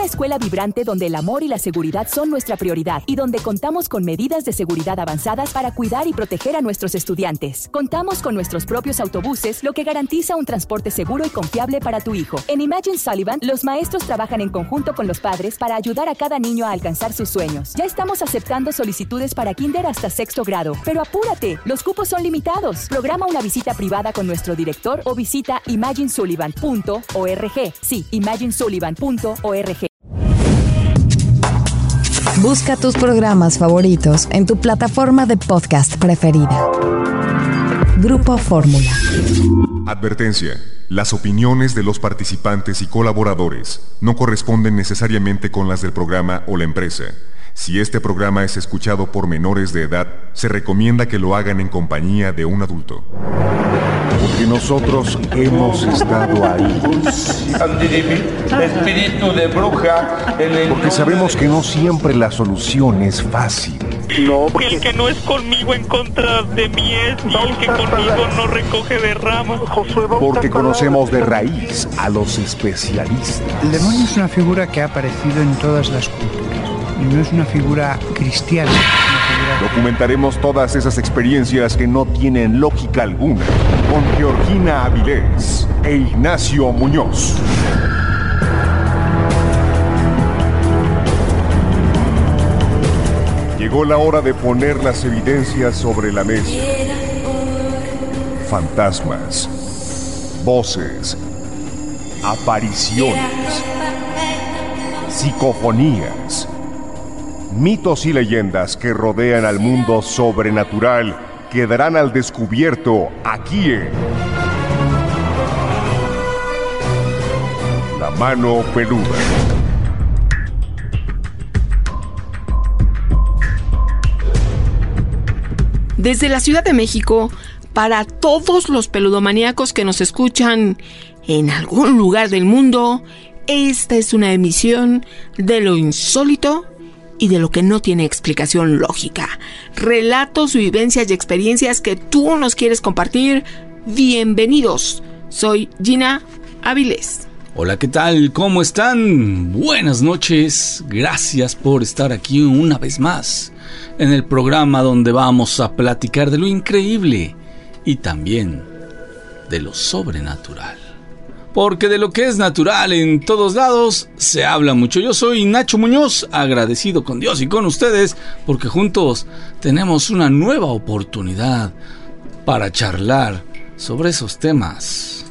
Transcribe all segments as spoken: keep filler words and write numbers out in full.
Una escuela vibrante donde el amor y la seguridad son nuestra prioridad y donde contamos con medidas de seguridad avanzadas para cuidar y proteger a nuestros estudiantes. Contamos con nuestros propios autobuses, lo que garantiza un transporte seguro y confiable para tu hijo. En Imagine Sullivan, los maestros trabajan en conjunto con los padres para ayudar a cada niño a alcanzar sus sueños. Ya estamos aceptando solicitudes para kinder hasta sexto grado, pero apúrate, los cupos son limitados. Programa una visita privada con nuestro director o visita imagine sullivan punto org. Sí, imagine sullivan punto org. Busca tus programas favoritos en tu plataforma de podcast preferida. Grupo Fórmula. Advertencia. Las opiniones de los participantes y colaboradores no corresponden necesariamente con las del programa o la empresa. Si este programa es escuchado por menores de edad, se recomienda que lo hagan en compañía de un adulto. Porque nosotros hemos estado ahí. Espíritu de bruja. Porque sabemos que no siempre la solución es fácil. No, porque el que no es conmigo en contra de mí es, y el que conmigo no recoge de ramas. Porque conocemos de raíz a los especialistas. El demonio es una figura que ha aparecido en todas las culturas. Y no es una figura cristiana. Es una figura... Documentaremos todas esas experiencias que no tienen lógica alguna con Georgina Avilés e Ignacio Muñoz. Llegó la hora de poner las evidencias sobre la mesa. Fantasmas, voces, apariciones, psicofonías, mitos y leyendas que rodean al mundo sobrenatural quedarán al descubierto aquí en La Mano Peluda. Desde la Ciudad de México, para todos los peludomaníacos que nos escuchan en algún lugar del mundo, esta es una emisión de lo insólito y de lo que no tiene explicación lógica. Relatos, vivencias y experiencias que tú nos quieres compartir. Bienvenidos. Soy Gina Avilés. Hola, ¿qué tal? ¿Cómo están? Buenas noches. Gracias por estar aquí una vez más en el programa donde vamos a platicar de lo increíble y también de lo sobrenatural. Porque de lo que es natural en todos lados se habla mucho. Yo soy Nacho Muñoz, agradecido con Dios y con ustedes, porque juntos tenemos una nueva oportunidad para charlar sobre esos temas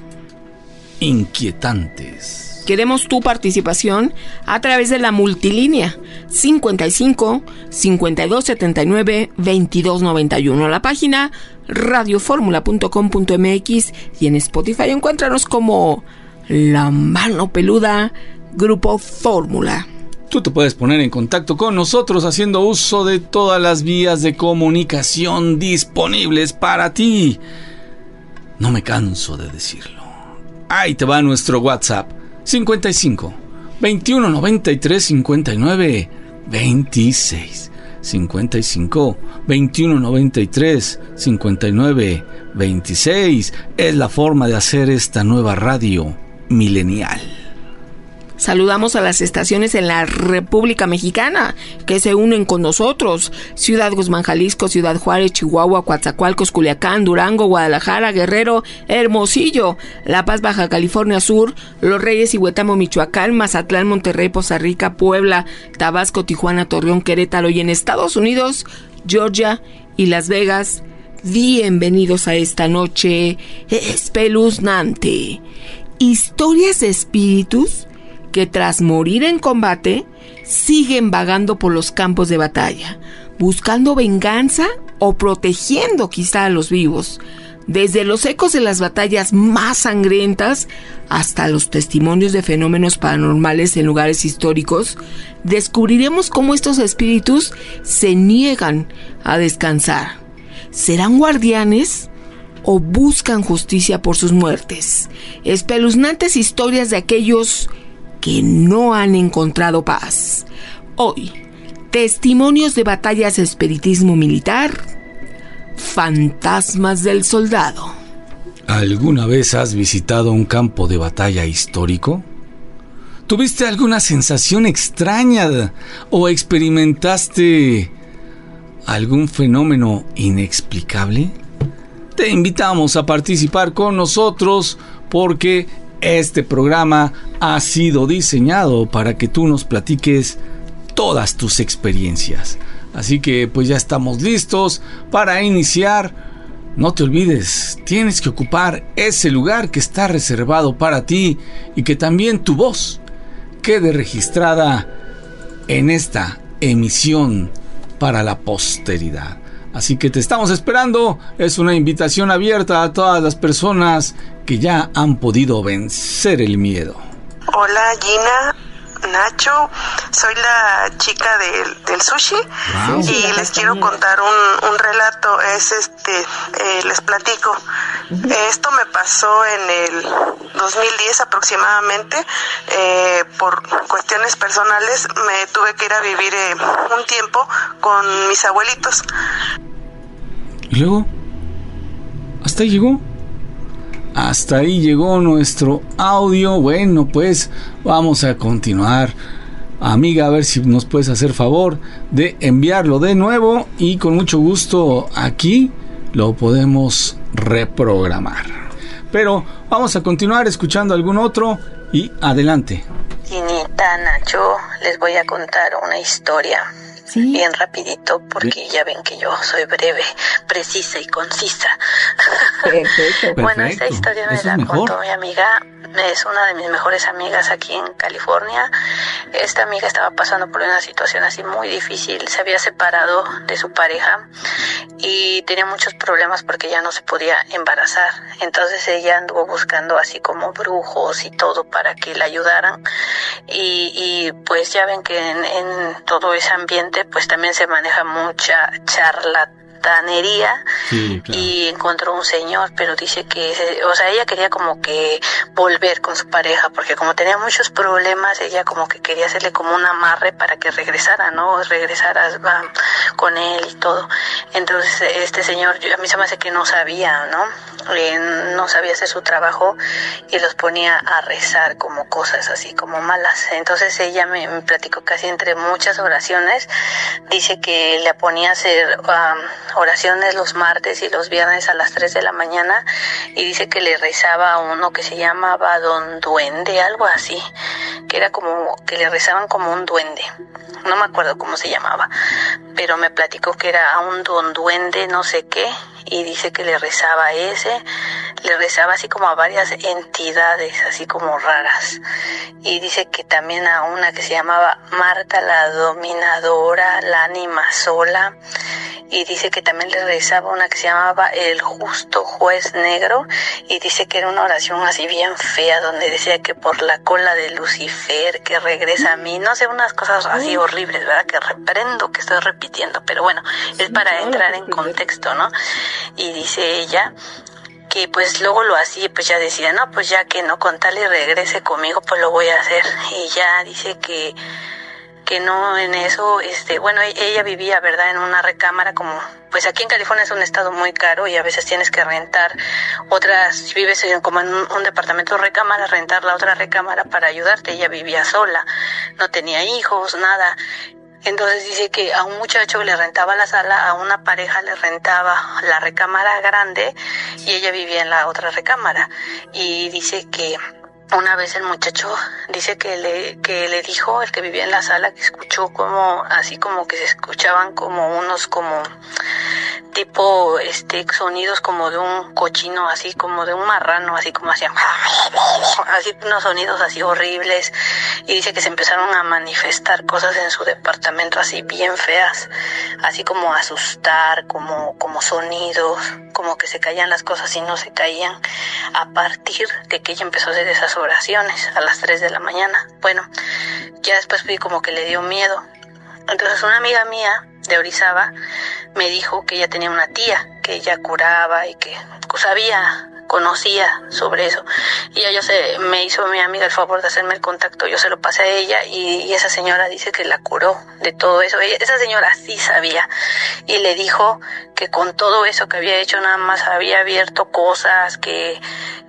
inquietantes. Queremos tu participación a través de la multilínea cincuenta y cinco, cincuenta y dos setenta y nueve, veintidós noventa y uno, la página radio fórmula punto com punto m x y en Spotify encuéntranos como La Mano Peluda, Grupo Fórmula. Tú te puedes poner en contacto con nosotros haciendo uso de todas las vías de comunicación disponibles para ti. No me canso de decirlo. Ahí te va nuestro WhatsApp: cincuenta y cinco, veintiuno noventa y tres, cincuenta y nueve, veintiséis. cincuenta y cinco, veintiuno noventa y tres, cincuenta y nueve, veintiséis. Es la forma de hacer esta nueva radio milenial. Saludamos a las estaciones en la República Mexicana que se unen con nosotros: Ciudad Guzmán, Jalisco; Ciudad Juárez, Chihuahua; Coatzacoalcos, Culiacán; Durango; Guadalajara; Guerrero; Hermosillo; La Paz, Baja California Sur; Los Reyes y Huetamo, Michoacán; Mazatlán, Monterrey, Poza Rica, Puebla; Tabasco, Tijuana, Torreón, Querétaro, y en Estados Unidos, Georgia y Las Vegas. Bienvenidos a esta noche espeluznante. Historias de espíritus que tras morir en combate siguen vagando por los campos de batalla, buscando venganza o protegiendo quizá a los vivos. Desde los ecos de las batallas más sangrientas hasta los testimonios de fenómenos paranormales en lugares históricos, descubriremos cómo estos espíritus se niegan a descansar. ¿Serán guardianes o buscan justicia por sus muertes? Espeluznantes historias de aquellos que no han encontrado paz. Hoy, testimonios de batallas de espiritismo militar, fantasmas del soldado. ¿Alguna vez has visitado un campo de batalla histórico? ¿Tuviste alguna sensación extraña o experimentaste algún fenómeno inexplicable? Te invitamos a participar con nosotros porque este programa ha sido diseñado para que tú nos platiques todas tus experiencias. Así que pues ya estamos listos para iniciar. No te olvides, tienes que ocupar ese lugar que está reservado para ti y que también tu voz quede registrada en esta emisión para la posteridad. Así que te estamos esperando. Es una invitación abierta a todas las personas que ya han podido vencer el miedo. Hola Gina, Nacho, soy la chica del, del sushi. Wow. Y sí, les quiero contar un, un relato. Es este, eh, les platico. Uh-huh. Esto me pasó en el dos mil diez aproximadamente. Eh, por cuestiones personales me tuve que ir a vivir eh, un tiempo con mis abuelitos. ¿Y luego? ¿Hasta ahí llegó? Hasta ahí llegó nuestro audio. Bueno, pues vamos a continuar. Amiga, a ver si nos puedes hacer favor de enviarlo de nuevo y con mucho gusto aquí lo podemos reprogramar. Pero vamos a continuar escuchando algún otro y adelante. Ginita, Nacho, les voy a contar una historia. ¿Sí? Bien rapidito, porque ya ven que yo soy breve, precisa y concisa. Perfecto. Bueno, esta historia me la contó mi amiga, es una de mis mejores amigas aquí en California. Esta amiga estaba pasando por una situación así muy difícil, se había separado de su pareja y tenía muchos problemas porque ya no se podía embarazar. Entonces ella anduvo buscando así como brujos y todo para que la ayudaran. Y, y pues ya ven que en, en todo ese ambiente pues también se maneja mucha charlatanería. Sí, claro. Y encontró un señor, pero dice que, o sea, ella quería como que volver con su pareja, porque como tenía muchos problemas, ella como que quería hacerle como un amarre para que regresara, ¿no? Regresara um, con él y todo. Entonces este señor, yo, a mí se me hace que no sabía, ¿no? Eh, no sabía hacer su trabajo y los ponía a rezar como cosas así como malas. Entonces ella me, me platicó casi entre muchas oraciones, dice que le ponía a hacer um, oraciones los martes y los viernes a las tres de la mañana y dice que le rezaba a uno que se llamaba Don Duende, algo así, que era como que le rezaban como un duende, no me acuerdo cómo se llamaba, pero me platicó que era a un Don Duende no sé qué. Y dice que le rezaba a ese, le rezaba así como a varias entidades, así como raras. Y dice que también a una que se llamaba Marta la Dominadora, la Ánima Sola. Y dice que también le rezaba una que se llamaba El Justo Juez Negro. Y dice que era una oración así bien fea, donde decía que por la cola de Lucifer, que regresa a mí. No sé, unas cosas así horribles, ¿verdad? Que reprendo, que estoy repitiendo. Pero bueno, es para entrar en contexto, ¿no? Y dice ella que pues luego lo hacía, pues ya decía, no, pues ya que no, con tal y regrese conmigo, pues lo voy a hacer. Y ya dice que que no en eso, este, bueno, ella vivía, ¿verdad?, en una recámara, como, pues aquí en California es un estado muy caro y a veces tienes que rentar otras, si vives en, como en un, un departamento recámara, rentar la otra recámara para ayudarte. Ella vivía sola, no tenía hijos, nada. Entonces dice que a un muchacho le rentaba la sala, a una pareja le rentaba la recámara grande y ella vivía en la otra recámara. Y dice que una vez el muchacho dice que le que le dijo, el que vivía en la sala, que escuchó como, así como que se escuchaban como unos como tipo este sonidos como de un cochino, así como de un marrano, así como hacían así unos sonidos así horribles. Y dice que se empezaron a manifestar cosas en su departamento así bien feas, así como asustar, como como sonidos, como que se caían las cosas y no se caían, a partir de que ella empezó a hacer esas oraciones a las tres de la mañana. Bueno, ya después vi como que le dio miedo. Entonces una amiga mía de Orizaba me dijo que ella tenía una tía, que ella curaba y que sabía, conocía sobre eso. Y ella yo se, me hizo mi amiga el favor de hacerme el contacto, yo se lo pasé a ella y, y esa señora dice que la curó de todo eso. Ella, esa señora sí sabía y le dijo que con todo eso que había hecho nada más había abierto cosas, que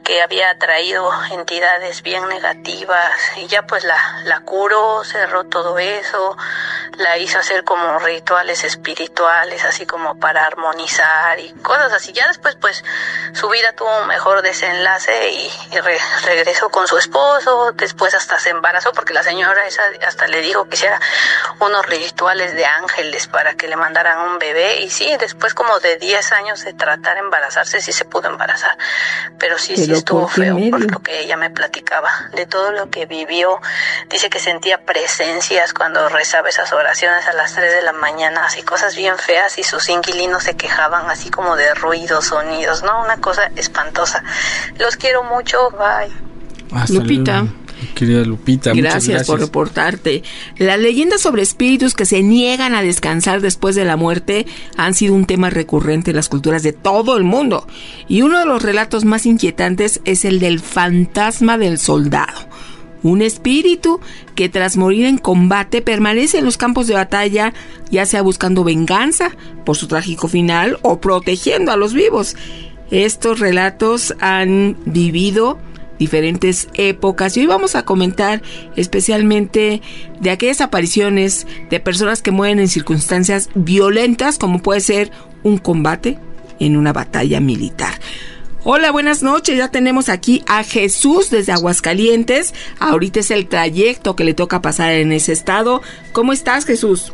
que había atraído entidades bien negativas, y ya pues la, la curó, cerró todo eso, la hizo hacer como rituales espirituales, así como para armonizar y cosas así. Ya después pues su vida tuvo un mejor desenlace y, y re, regresó con su esposo, después hasta se embarazó porque la señora esa hasta le dijo que hiciera unos rituales de ángeles para que le mandaran un bebé, y sí, después como de diez años de tratar de embarazarse, sí se pudo embarazar, pero sí, pero sí estuvo feo medio? Por lo que ella me platicaba, de todo lo que vivió. Dice que sentía presencias cuando rezaba esas oraciones a las tres de la mañana, así cosas bien feas, y sus inquilinos se quejaban así como de ruidos, sonidos, ¿no? Una cosa espantosa. Los quiero mucho, bye. Hasta Lupita. Luego. Querida Lupita, gracias, muchas gracias por reportarte. Las leyendas sobre espíritus que se niegan a descansar después de la muerte han sido un tema recurrente en las culturas de todo el mundo. Y uno de los relatos más inquietantes es el del fantasma del soldado. Un espíritu que tras morir en combate permanece en los campos de batalla, ya sea buscando venganza por su trágico final o protegiendo a los vivos. Estos relatos han vivido diferentes épocas y hoy vamos a comentar especialmente de aquellas apariciones de personas que mueren en circunstancias violentas, como puede ser un combate en una batalla militar. Hola, buenas noches, ya tenemos aquí a Jesús desde Aguascalientes. Ahorita es el trayecto que le toca pasar en ese estado. ¿Cómo estás, Jesús?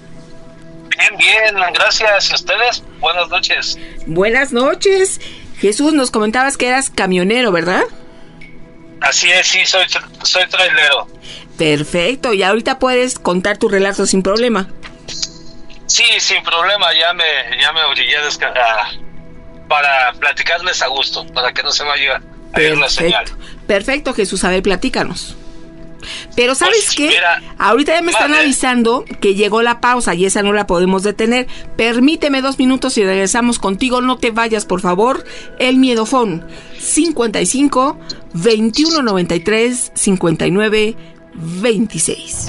Bien, bien, gracias. ¿Y ustedes? Buenas noches. Buenas noches. Jesús, nos comentabas que eras camionero, ¿verdad? Así es, sí, soy, soy trailero. Perfecto, y ahorita puedes contar tu relato sin problema. Sí, sin problema, ya me, ya me orillé a descargar para platicarles a gusto, para que no se vaya a ir la señal. Perfecto, Jesús, a ver, platícanos. Pero ¿sabes pues, qué? Mira, ahorita ya me están madre. avisando que llegó la pausa y esa no la podemos detener. Permíteme dos minutos y regresamos contigo. No te vayas, por favor. El miedofón cincuenta y cinco, veintiuno noventa y tres, cincuenta y nueve, veintiséis.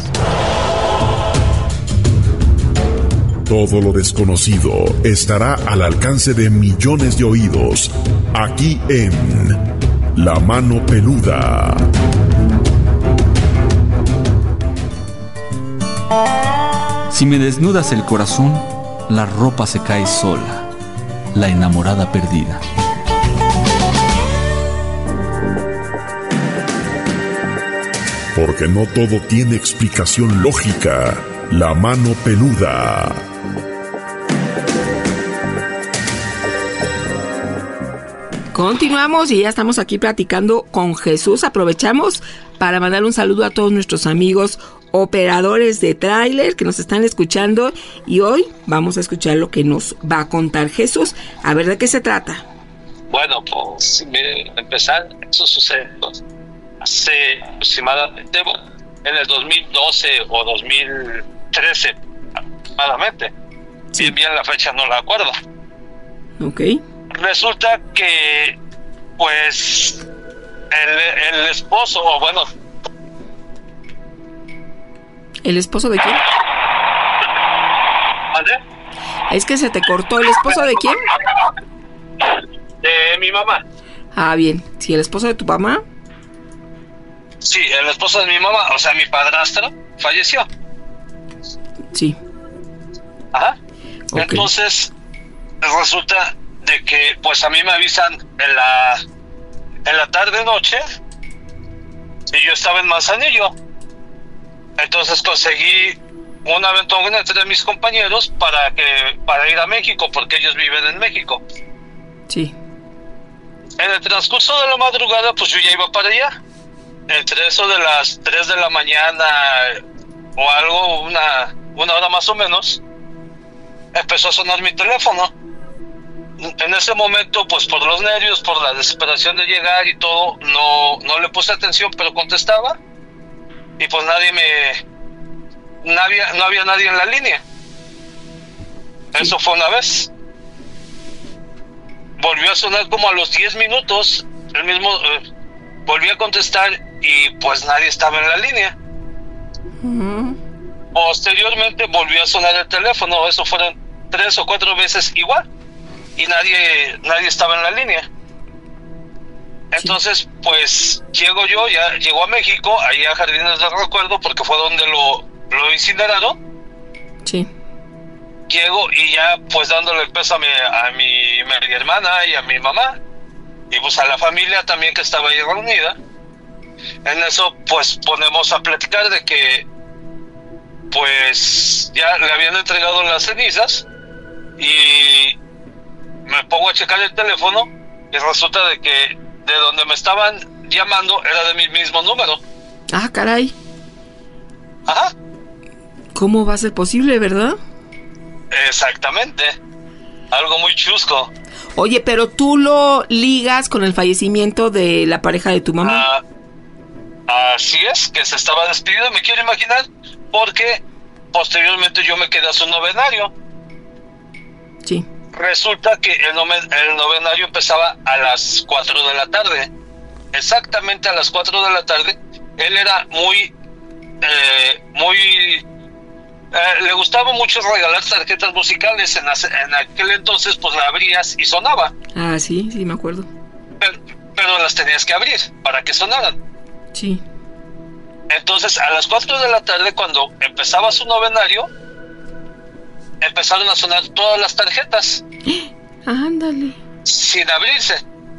Todo lo desconocido estará al alcance de millones de oídos, aquí en La Mano Peluda. Si me desnudas el corazón, la ropa se cae sola, la enamorada perdida. Porque no todo tiene explicación lógica. La Mano Peluda. Continuamos y ya estamos aquí platicando con Jesús. Aprovechamos para mandar un saludo a todos nuestros amigos operadores de tráiler que nos están escuchando, y hoy vamos a escuchar lo que nos va a contar Jesús. A ver, ¿de qué se trata? Bueno, pues miren, empezar, eso sucedió hace aproximadamente en el dos mil doce o dos mil trece aproximadamente. Sí. Bien, bien la fecha no la acuerdo. Ok. Resulta que pues el, el esposo, o bueno, ¿el esposo de quién? ¿Dónde? Es que se te cortó. ¿El esposo de quién? De mi mamá. Ah, bien. ¿Sí, el esposo de tu mamá? Sí, el esposo de mi mamá, o sea, mi padrastro, falleció. Sí. Ajá. Okay. Entonces, resulta de que, pues a mí me avisan en la, en la tarde-noche, y yo estaba en Manzanillo. Entonces conseguí un aventón entre mis compañeros para que para ir a México, porque ellos viven en México. Sí. En el transcurso de la madrugada, pues yo ya iba para allá. Entre eso de las tres de la mañana o algo, una, una hora más o menos, empezó a sonar mi teléfono. En ese momento, pues por los nervios, por la desesperación de llegar y todo, no, no le puse atención, pero contestaba. Y pues nadie me... No había, no había nadie en la línea. Eso fue una vez. Volvió a sonar como a los diez minutos. El mismo... Eh, volví a contestar y pues nadie estaba en la línea. Uh-huh. Posteriormente volvió a sonar el teléfono. Eso fueron tres o cuatro veces igual. Y nadie, nadie estaba en la línea. Entonces, pues, llego yo, ya llegó a México, ahí a Jardines del Recuerdo, porque fue donde lo, lo incineraron. Sí. Llego y ya, pues, dándole el pésame a mi, a mi hermana y a mi mamá, y pues a la familia también que estaba ahí reunida. En eso, pues, ponemos a platicar de que, pues, ya le habían entregado las cenizas, y me pongo a checar el teléfono, y resulta de que de donde me estaban llamando era de mi mismo número. Ah, caray. Ajá. ¿Cómo va a ser posible, verdad? Exactamente. Algo muy chusco. Oye, pero tú lo ligas con el fallecimiento de la pareja de tu mamá. Ah, así es, que se estaba despidiendo, me quiero imaginar, porque posteriormente yo me quedé a su novenario. Sí. Resulta que el, noven, el novenario empezaba a las cuatro de la tarde. Exactamente a las cuatro de la tarde. Él era muy, eh, muy... Eh, le gustaba mucho regalar tarjetas musicales. En, en aquel entonces, pues la abrías y sonaba. Ah, sí, sí, me acuerdo. Pero, pero las tenías que abrir para que sonaran. Sí. Entonces, a las cuatro de la tarde, cuando empezaba su novenario, empezaron a sonar todas las tarjetas. Ándale. Sin abrirse.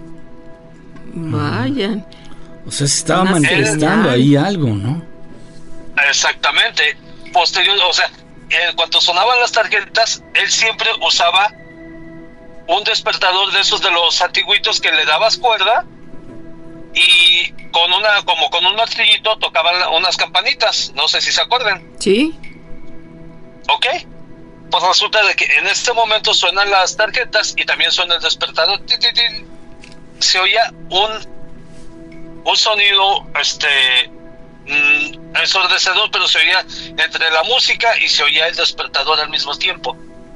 Vayan. O sea, se estaba manifestando ahí algo, ¿no? Exactamente. Posterior, o sea, en cuanto sonaban las tarjetas, él siempre usaba un despertador de esos de los antiguitos que le dabas cuerda y con una, como con un martillito tocaban unas campanitas. No sé si se acuerdan. Sí. Ok. Pues resulta de que en este momento suenan las tarjetas y también suena el despertador. Se oía un un sonido este mmm, ensordecedor, pero se oía entre la música y se oía el despertador al mismo tiempo.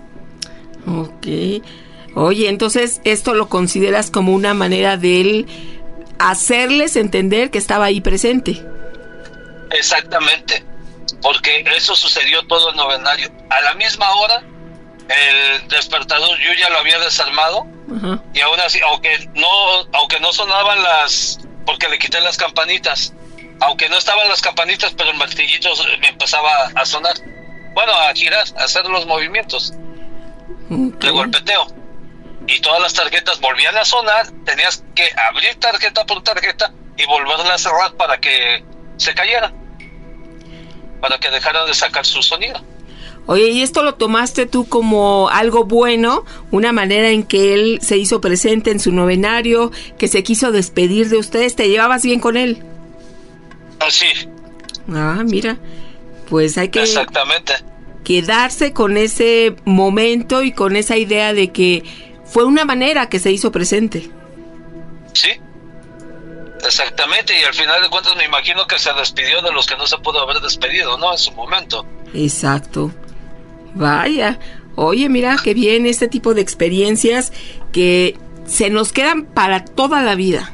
Ok. Oye, entonces esto lo consideras como una manera de él hacerles entender que estaba ahí presente. Exactamente. Porque eso sucedió todo el novenario. A la misma hora, el despertador yo ya lo había desarmado. Uh-huh. Y aún así, aunque no, aunque no sonaban las, porque le quité las campanitas, aunque no estaban las campanitas, pero el martillito me empezaba a sonar. Bueno, a girar, a hacer los movimientos. Okay. De golpeteo. Y todas las tarjetas volvían a sonar, tenías que abrir tarjeta por tarjeta y volverla a cerrar para que se cayera. Para que dejaran de sacar su sonido. Oye, ¿y esto lo tomaste tú como algo bueno? Una manera en que él se hizo presente en su novenario, que se quiso despedir de ustedes. ¿Te llevabas bien con él? Sí. Ah, mira. Pues hay que... Exactamente. Quedarse con ese momento y con esa idea de que fue una manera que se hizo presente. Sí. Exactamente, y al final de cuentas me imagino que se despidió de los que no se pudo haber despedido, ¿no? En su momento. Exacto. Vaya. Oye, mira, qué bien este tipo de experiencias que se nos quedan para toda la vida.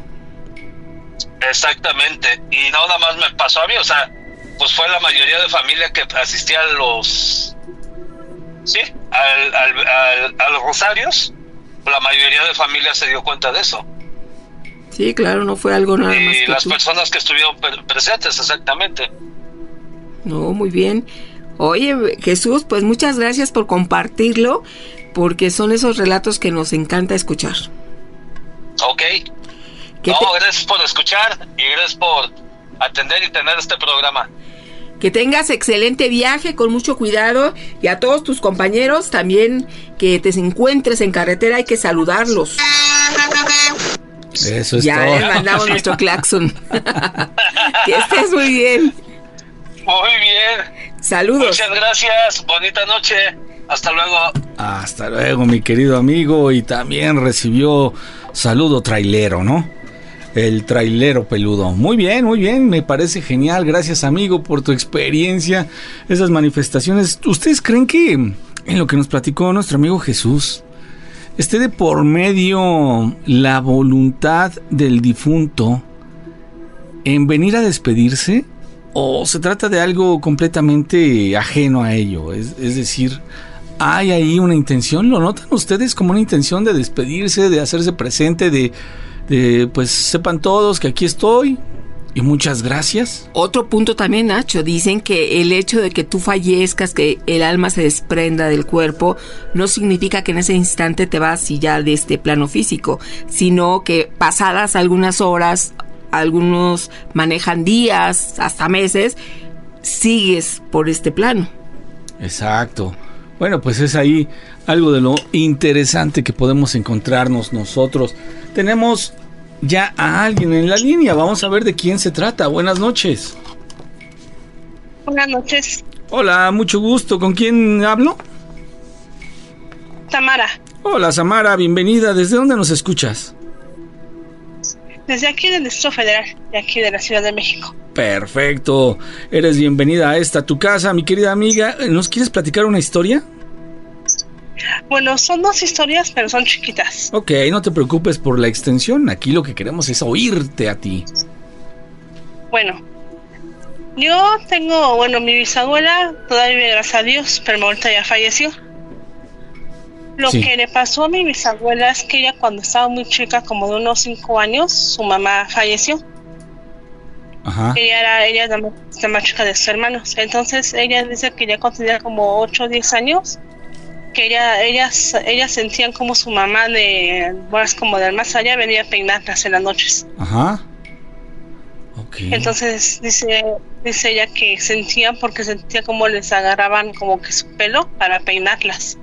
Exactamente. Y no nada más me pasó a mí, o sea, pues fue la mayoría de familia que asistía a los... Sí, al, al, al, a los rosarios. La mayoría de familia se dio cuenta de eso. Sí, claro, no fue algo nada y más que las tú. personas que estuvieron presentes, exactamente. No, muy bien. Oye, Jesús, pues muchas gracias por compartirlo, porque son esos relatos que nos encanta escuchar. Ok. No, te... gracias por escuchar y gracias por atender y tener este programa. Que tengas excelente viaje, con mucho cuidado, y a todos tus compañeros también que te encuentres en carretera hay que saludarlos. Eso es ya todo. Ya mandamos nuestro claxon. Que estés muy bien. Muy bien. Saludos. Muchas gracias. Bonita noche. Hasta luego. Hasta luego, mi querido amigo. Y también recibió saludo trailero, ¿no? El trailero peludo. Muy bien, muy bien. Me parece genial. Gracias, amigo, por tu experiencia. Esas manifestaciones. ¿Ustedes creen que en lo que nos platicó nuestro amigo Jesús esté de por medio la voluntad del difunto en venir a despedirse, o se trata de algo completamente ajeno a ello? Es, es decir, ¿hay ahí una intención? ¿Lo notan ustedes como una intención de despedirse, de hacerse presente, de eh, pues sepan todos que aquí estoy. Y muchas gracias. Otro punto también, Nacho, dicen que el hecho de que tú fallezcas, que el alma se desprenda del cuerpo, no significa que en ese instante te vas y ya de este plano físico, sino que pasadas algunas horas, algunos manejan días, hasta meses, sigues por este plano. Exacto. Bueno, pues es ahí algo de lo interesante que podemos encontrarnos nosotros. Tenemos ya a alguien en la línea. Vamos a ver de quién se trata. Buenas noches. Buenas noches. Hola, mucho gusto. ¿Con quién hablo? Samara. Hola, Samara, bienvenida. ¿Desde dónde nos escuchas? Desde aquí del Distrito Federal, de aquí de la Ciudad de México. Perfecto. Eres bienvenida a esta tu casa, mi querida amiga. ¿Nos quieres platicar una historia? Bueno, son dos historias, pero son chiquitas. Ok, no te preocupes por la extensión. Aquí lo que queremos es oírte a ti. Bueno, yo tengo, bueno, mi bisabuela todavía vive, gracias a Dios, pero ahorita ya falleció. Lo sí. que le pasó a mi bisabuela es que ella, cuando estaba muy chica, como de unos cinco años, su mamá falleció. Ajá. Ella era ella la más, la más chica de sus hermanos. Entonces ella dice que ya cuando tenía como ocho o diez años, que ella, ellas, ellas sentían como su mamá de, bueno, es como del más allá, venía a peinarlas en las noches. Ajá. Okay. Entonces dice, dice ella que sentían porque sentía como les agarraban como que su pelo para peinarlas.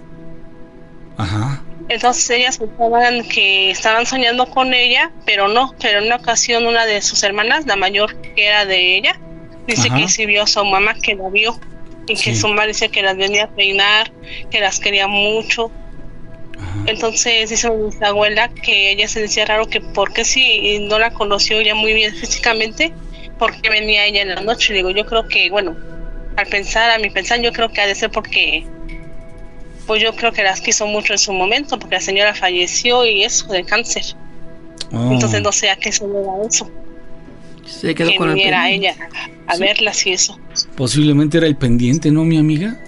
Ajá. Entonces ellas pensaban que estaban soñando con ella, pero no, pero en una ocasión una de sus hermanas, la mayor que era de ella, dice Ajá. que sí vio a su mamá, que la vio. Y que sí. su mamá dice que las venía a peinar, que las quería mucho. Ajá. Entonces dice mi abuela que ella se decía raro que por qué si no la conoció ya muy bien físicamente, por qué venía ella en la noche. Y digo, yo creo que, bueno, al pensar, a mi pensar, yo creo que ha de ser porque, pues yo creo que las quiso mucho en su momento, porque la señora falleció y eso, de cáncer. Oh. Entonces no sé a qué se deba eso. Se quedó que con viniera a ella a sí. verlas y eso. Posiblemente era el pendiente, ¿no, mi amiga?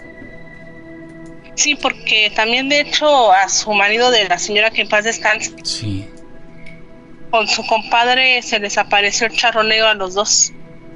Sí, porque también de hecho a su marido de la señora que en paz descanse, sí, con su compadre se les apareció el charro negro a los dos.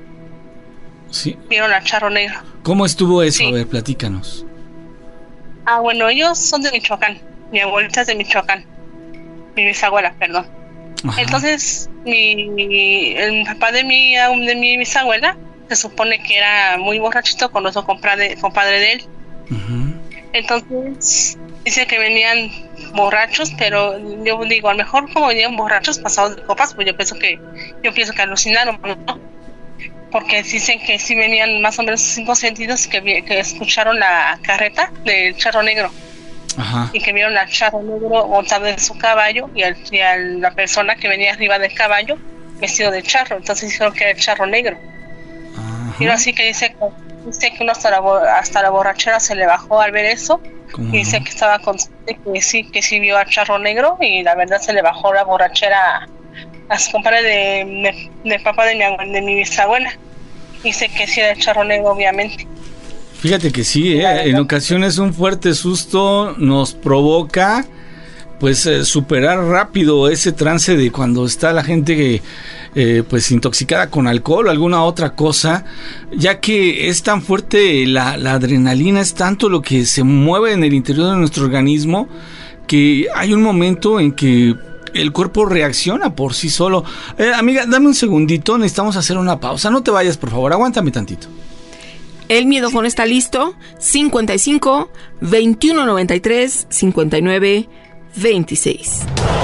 Sí. Vieron al charro negro. ¿Cómo estuvo eso? Sí. A ver, platícanos. Ah, bueno, ellos son de Michoacán. Mi abuelita es de Michoacán. Mi bisabuela, perdón. Ajá. Entonces, mi, mi, el papá de mi, de mi bisabuela se supone que era muy borrachito con otro compadre, compadre de él. Uh-huh. Entonces, dice que venían borrachos, pero yo digo, a lo mejor como venían borrachos pasados de copas, pues yo pienso que, yo pienso que alucinaron, ¿no? Porque dicen que sí venían más o menos cinco sentidos, que, que escucharon la carreta del charro negro. Ajá. Y que vieron al charro negro montado en su caballo y, al, y a la persona que venía arriba del caballo vestido de charro. Entonces dijeron que era el charro negro. Ajá. Y así que dice, dice que uno hasta la, hasta la borrachera se le bajó al ver eso. Y dice que estaba consciente que sí, que sí vio al charro negro, y la verdad se le bajó la borrachera a, a su compadre de, de, de papá de mi, de mi bisabuela. Dice que sí era el charro negro, obviamente. Fíjate que sí, ¿eh? En ocasiones un fuerte susto nos provoca pues eh, superar rápido ese trance de cuando está la gente que, eh, pues intoxicada con alcohol o alguna otra cosa, ya que es tan fuerte la, la adrenalina, es tanto lo que se mueve en el interior de nuestro organismo, que hay un momento en que el cuerpo reacciona por sí solo. Eh, amiga, dame un segundito, necesitamos hacer una pausa, no te vayas por favor, aguántame tantito. El miedofón está listo, cincuenta y cinco, veintiuno noventa y tres, cincuenta y nueve, veintiséis.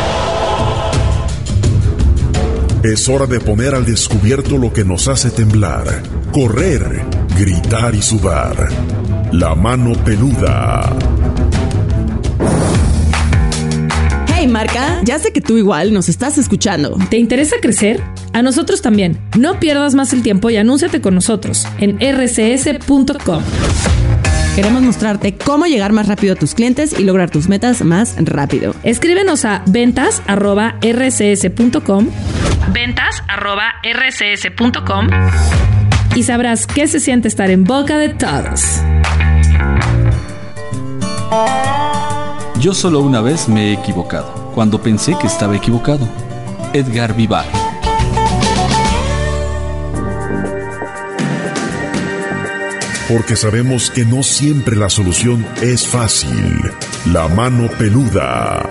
Es hora de poner al descubierto lo que nos hace temblar, correr, gritar y sudar. La mano peluda. Hey marca, ya sé que tú igual nos estás escuchando. ¿Te interesa crecer? A nosotros también. No pierdas más el tiempo y anúnciate con nosotros en erre ce ese punto com. Queremos mostrarte cómo llegar más rápido a tus clientes y lograr tus metas más rápido. Escríbenos a ventas arroba erre ce ese punto com, ventas arroba erre ce ese punto com, y sabrás qué se siente estar en boca de todos. Yo solo una vez me he equivocado, cuando pensé que estaba equivocado. Edgar Vivar. Porque sabemos que no siempre la solución es fácil. La mano peluda.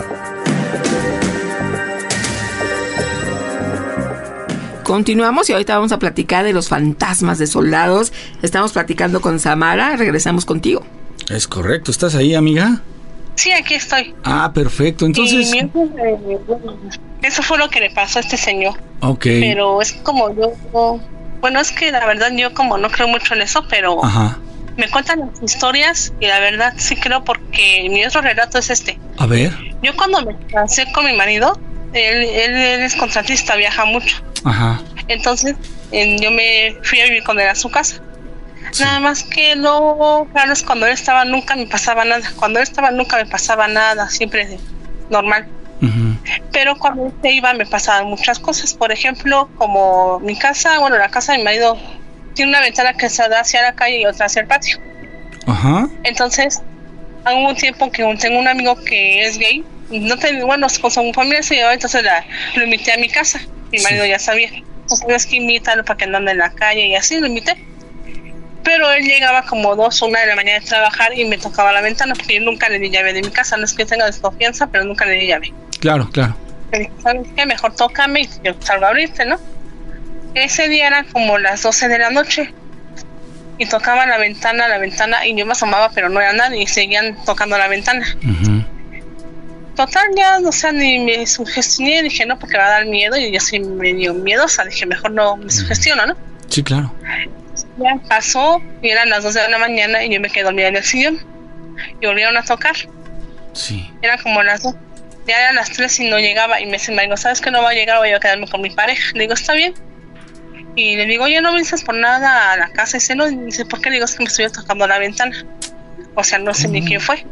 Continuamos y ahorita vamos a platicar de los fantasmas de soldados. Estamos platicando con Samara, regresamos contigo. Es correcto, ¿estás ahí, amiga? Sí, aquí estoy. Ah, perfecto, entonces... Y mientras, eh, bueno, eso fue lo que le pasó a este señor. Ok. Pero es como yo... yo bueno, es que la verdad yo como no creo mucho en eso, pero... Ajá. Me cuentan las historias y la verdad sí creo porque mi otro relato es este. A ver. Yo cuando me casé con mi marido, él, él, él es contratista, viaja mucho. Ajá. Entonces eh, yo me fui a vivir con él a su casa. Sí. Nada más que lo claro es cuando él estaba nunca me pasaba nada. Cuando él estaba nunca me pasaba nada, siempre normal. Uh-huh. Pero cuando él se iba me pasaban muchas cosas. Por ejemplo, como mi casa, bueno, la casa de mi marido tiene una ventana que se da hacia la calle y otra hacia el patio. Ajá. Entonces, hubo un tiempo que tengo un amigo que es gay. No ten, bueno, con su familia se llevaba, entonces la, lo invité a mi casa. Mi marido sí. Ya sabía. Entonces, que invitarlo para que andara en la calle y así lo invité. Pero él llegaba como dos, una de la mañana de trabajar y me tocaba la ventana porque yo nunca le di llave de mi casa. No es que tenga desconfianza, pero nunca le di llave. Claro, claro. Me dije, ¿sabes qué? Mejor tócame y yo salgo a abrirte, ¿no? Ese día eran como las doce de la noche y tocaban la ventana, la ventana y yo me asomaba pero no era nadie y seguían tocando la ventana. Uh-huh. Total ya, o sea, ni me sugestioné, dije no porque va a dar miedo y yo soy medio miedosa, dije mejor no me sugestiono, ¿no? Sí, claro. Ya pasó y eran las dos de la mañana y yo me quedé dormida en el sillón y volvieron a tocar. Sí. Eran como las dos, ya eran las tres y no llegaba y me dice, marido, ¿sabes que no va a llegar? Voy a quedarme con mi pareja. Le digo, está bien. Y le digo, oye, no me dices por nada a la casa. Y dice, no, y dice, ¿por qué? Le digo, es que me estuve tocando la ventana. O sea, no sé mm. ni quién fue.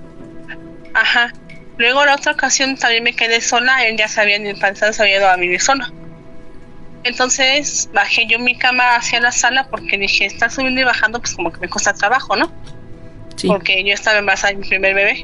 Ajá. Luego la otra ocasión también me quedé sola. Él ya sabía, ni pensar, se había ido a vivir solo. Entonces bajé yo mi cama hacia la sala porque dije, estar subiendo y bajando, pues como que me cuesta trabajo, ¿no? Sí. Porque yo estaba embarazada de mi primer bebé.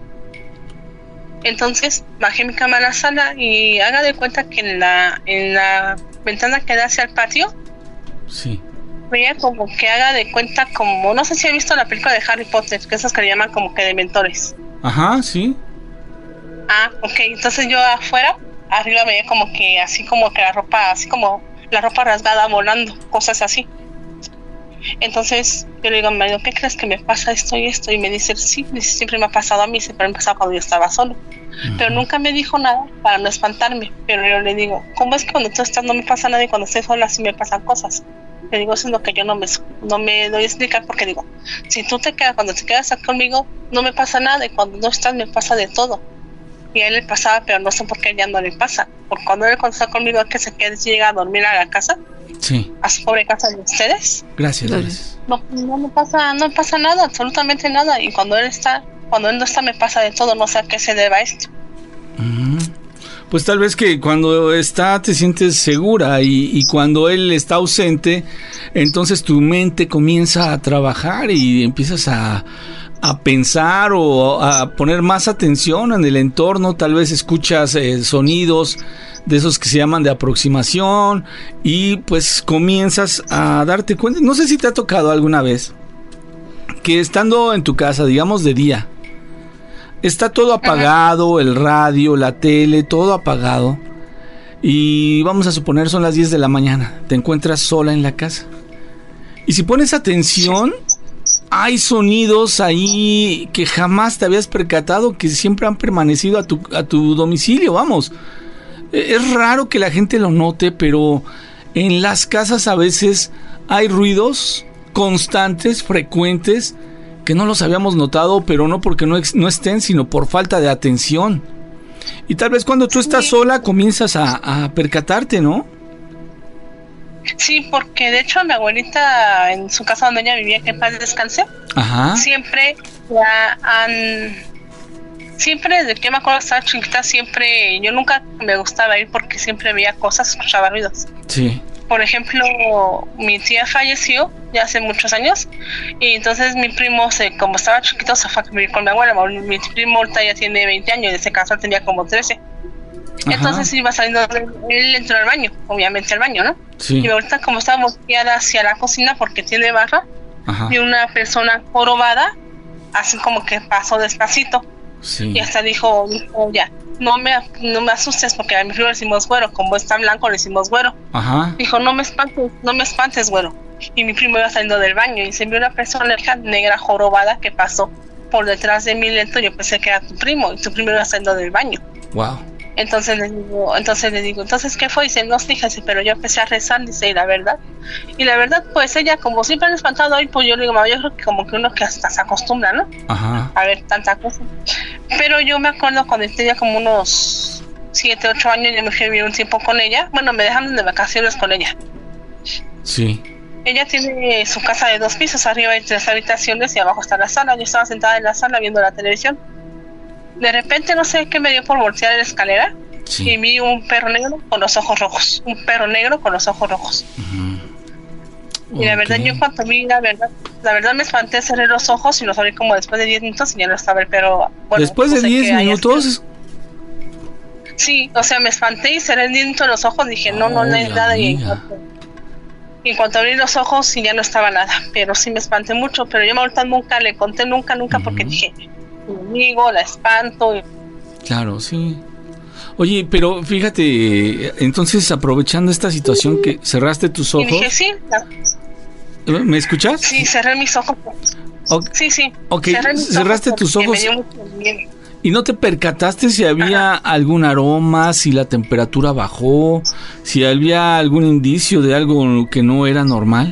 Entonces bajé mi cama a la sala y haga de cuenta que en la, en la ventana que da hacia el patio, sí, veía como que haga de cuenta como, no sé si he visto la película de Harry Potter, que esas que le llaman como que de mentores. Ajá, sí. Ah, ok, entonces yo afuera, arriba veía como que así como que la ropa, así como la ropa rasgada volando, cosas así. Entonces yo le digo a mi marido, ¿qué crees que me pasa esto y esto? Y me dice, sí, siempre me ha pasado a mí, siempre me ha pasado cuando yo estaba solo. Uh-huh. Pero nunca me dijo nada para no espantarme. Pero yo le digo, ¿cómo es que cuando tú estás no me pasa nada y cuando estoy sola sí me pasan cosas? Le digo, eso es lo que yo no me, no me doy a explicar porque digo, si tú te quedas, cuando te quedas aquí conmigo no me pasa nada y cuando no estás me pasa de todo. Y a él le pasaba, pero no sé por qué ya no le pasa. Porque cuando él cuando está conmigo es que se queda y llega a dormir a la casa. Sí. A su pobre casa de ustedes. Gracias, gracias. No, no me pasa, no me pasa nada, absolutamente nada. Y cuando él está, cuando él no está me pasa de todo, no sé a qué se deba esto. Mm. Pues tal vez que cuando está te sientes segura y, y cuando él está ausente, entonces tu mente comienza a trabajar y empiezas a, a pensar o a poner más atención en el entorno. Tal vez escuchas eh, sonidos de esos que se llaman de aproximación y pues comienzas a darte cuenta. No sé si te ha tocado alguna vez que estando en tu casa, digamos de día, está todo apagado, el radio, la tele, todo apagado y vamos a suponer son las diez de la mañana, te encuentras sola en la casa y si pones atención hay sonidos ahí que jamás te habías percatado que siempre han permanecido a tu, a tu domicilio, vamos. Es raro que la gente lo note, pero en las casas a veces hay ruidos constantes, frecuentes, que no los habíamos notado, pero no porque no, ex- no estén, sino por falta de atención. Y tal vez cuando tú estás sola comienzas a, a percatarte, ¿no? Sí, porque de hecho mi abuelita en su casa donde ella vivía, que en paz descanse, Ajá. siempre la han... Siempre, desde que me acuerdo que estaba chiquita, siempre, yo nunca me gustaba ir porque siempre veía cosas, escuchaba ruidos. Sí. Por ejemplo, mi tía falleció ya hace muchos años y entonces mi primo, se, como estaba chiquito, se fue a vivir con mi abuela. Mi primo ahorita ya tiene veinte años y en ese caso tenía como trece. Ajá. Entonces iba saliendo, él entró al baño, obviamente al baño, ¿no? Sí. Y ahorita como estaba volteada hacia la cocina porque tiene barra, Ajá. y una persona jorobada, así como que pasó despacito. Sí. Y hasta dijo, dijo ya, no me, no me asustes porque a mi primo le decimos güero, como está blanco le decimos güero. Ajá. Dijo, no me espantes, no me espantes, güero. Y mi primo iba saliendo del baño y se vio una persona negra jorobada que pasó por detrás de mí lento. Yo pensé que era tu primo y tu primo iba saliendo del baño. Wow. Entonces le digo, entonces le digo, entonces ¿qué fue? Dice, no, fíjese, pero yo empecé a rezar, dice, y la verdad, y la verdad, pues ella, como siempre han espantado hoy, pues yo le digo, mamá, yo creo que como que uno que hasta se acostumbra, ¿no? Ajá. A ver tanta cosa. Pero yo me acuerdo cuando tenía como unos siete, ocho años, yo me fui a vivir un tiempo con ella, bueno, me dejaron de vacaciones con ella. Sí. Ella tiene su casa de dos pisos, arriba hay tres habitaciones y abajo está la sala. Yo estaba sentada en la sala viendo la televisión. De repente no sé qué me dio por voltear la escalera, sí. y vi un perro negro con los ojos rojos, un perro negro con los ojos rojos. Uh-huh. Y la okay. verdad yo cuando vi la verdad, la verdad me espanté, cerré los ojos y los abrí como después de diez minutos y ya no estaba el perro. Bueno, después de diez minutos. Sí, o sea me espanté y cerré diez minutos los ojos, dije no, oh, no, no hay nada y en, cuanto, y en cuanto abrí los ojos y ya no estaba nada, pero sí me espanté mucho, pero yo ahorita nunca le conté nunca, nunca uh-huh. porque dije conmigo, la espanto. Y... Claro, sí. Oye, pero fíjate, entonces aprovechando esta situación que cerraste tus ojos. Y dije, sí. La... ¿Me escuchas? Sí, cerré mis ojos. Okay. Sí, sí. Ok, cerraste ojos tus ojos. Me dio mucho miedo. ¿Y no te percataste si había Ajá. algún aroma, si la temperatura bajó, si había algún indicio de algo que no era normal?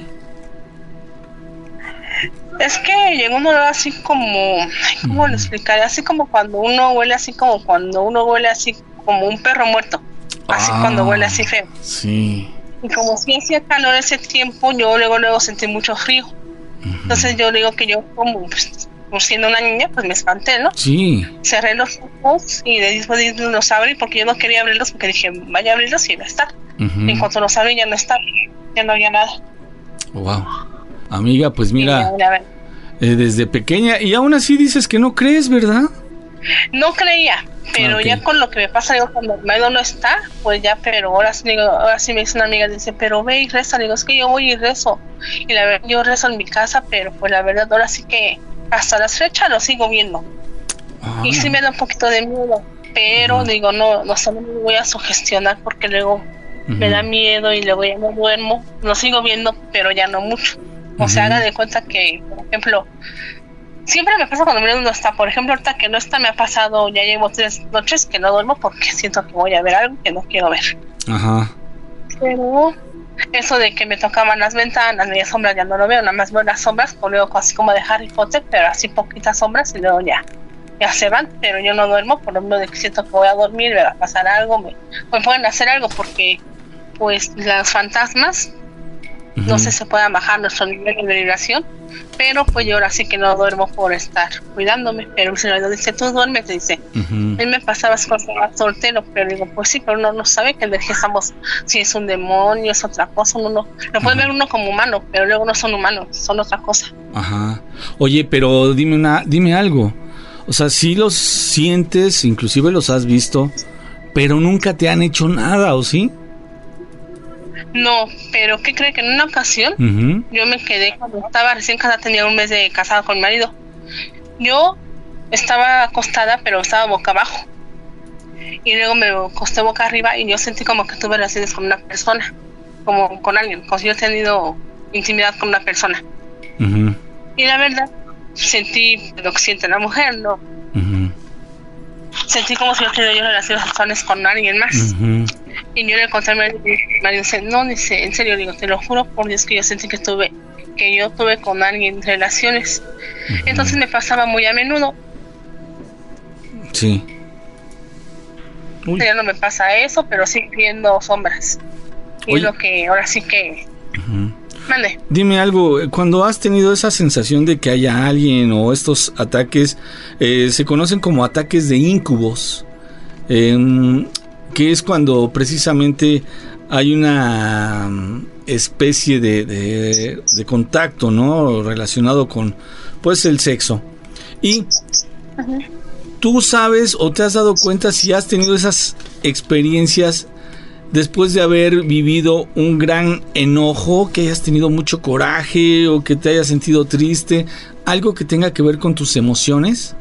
Es que llegó un olor así como, ¿cómo lo explicaré? Así como cuando uno huele así como cuando uno huele así como un perro muerto. Así ah, cuando huele así feo. Sí. Y como si hacía calor ese tiempo, yo luego luego sentí mucho frío. Uh-huh. Entonces yo digo que yo como, pues, siendo una niña, pues me espanté, ¿no? Sí. Cerré los ojos y después de los abrí porque yo no quería abrirlos porque dije, vaya a abrirlos y iba a estar. Uh-huh. En cuanto los abrí ya no estaba, ya no había nada. Wow. Amiga, pues mira, eh, desde pequeña, y aún así dices que no crees, ¿verdad? No creía, pero okay. ya con lo que me pasa, digo, cuando mi marido no está, pues ya, pero ahora sí, digo, ahora sí me dice una amiga, dice, pero ve y reza, digo, es que yo voy y rezo, y la verdad, yo rezo en mi casa, pero pues la verdad, ahora sí que hasta las fechas lo sigo viendo, ah. y sí me da un poquito de miedo, pero uh-huh. digo, no, no, no me voy a sugestionar, porque luego uh-huh. me da miedo, y luego ya no duermo, lo sigo viendo, pero ya no mucho. O sea, uh-huh. haga de cuenta que, por ejemplo, siempre me pasa cuando mi marido no está. Por ejemplo, ahorita que no está, me ha pasado, ya llevo tres noches que no duermo porque siento que voy a ver algo que no quiero ver. Ajá. Pero eso de que me tocaban las ventanas, las sombras ya no lo veo, nada más veo las sombras, con luego así como de Harry Potter, pero así poquitas sombras y luego ya, ya se van. Pero yo no duermo por lo menos de que siento que voy a dormir, me va a pasar algo, me, me pueden hacer algo porque, pues, los fantasmas. Uh-huh. No sé si se pueda bajar nuestro nivel de vibración, pero pues yo ahora sí que no duermo por estar cuidándome, pero el señor dice, tú duermes, dice, uh-huh. él me pasaba cosas más soltero, pero digo, pues sí, pero uno no sabe que energía estamos, si es un demonio, es otra cosa, uno no, lo puede uh-huh. ver uno como humano, pero luego no son humanos, son otra cosa. Ajá. Oye, pero dime una, dime algo, o sea, sí los sientes, inclusive los has visto, pero nunca te han hecho nada, ¿o sí? No, pero ¿qué cree? Que en una ocasión uh-huh. yo me quedé cuando estaba recién casada, tenía un mes de casada con mi marido. Yo estaba acostada, pero estaba boca abajo. Y luego me acosté boca arriba y yo sentí como que tuve relaciones con una persona, como con alguien, como si yo he tenido intimidad con una persona. Uh-huh. Y la verdad, sentí lo que siente la mujer, ¿no? Uh-huh. Sentí como si yo tuviera relaciones sexuales con alguien más. Uh-huh. Y yo le conté a mi marido, mi marido dice, no, dice, en serio, digo, te lo juro por Dios que yo sentí que tuve, que yo tuve con alguien relaciones. Uh-huh. Entonces me pasaba muy a menudo. Sí. Uy. Ya no me pasa eso, pero sí viendo sombras. Y es lo que ahora sí que... Uh-huh. Mande. Dime algo, cuando has tenido esa sensación de que haya alguien o estos ataques, eh, se conocen como ataques de incubos, eh, que es cuando precisamente hay una especie de, de, de contacto, ¿no? Relacionado con, pues, el sexo. Y uh-huh. tú sabes o te has dado cuenta si has tenido esas experiencias después de haber vivido un gran enojo, que hayas tenido mucho coraje o que te hayas sentido triste, algo que tenga que ver con tus emociones?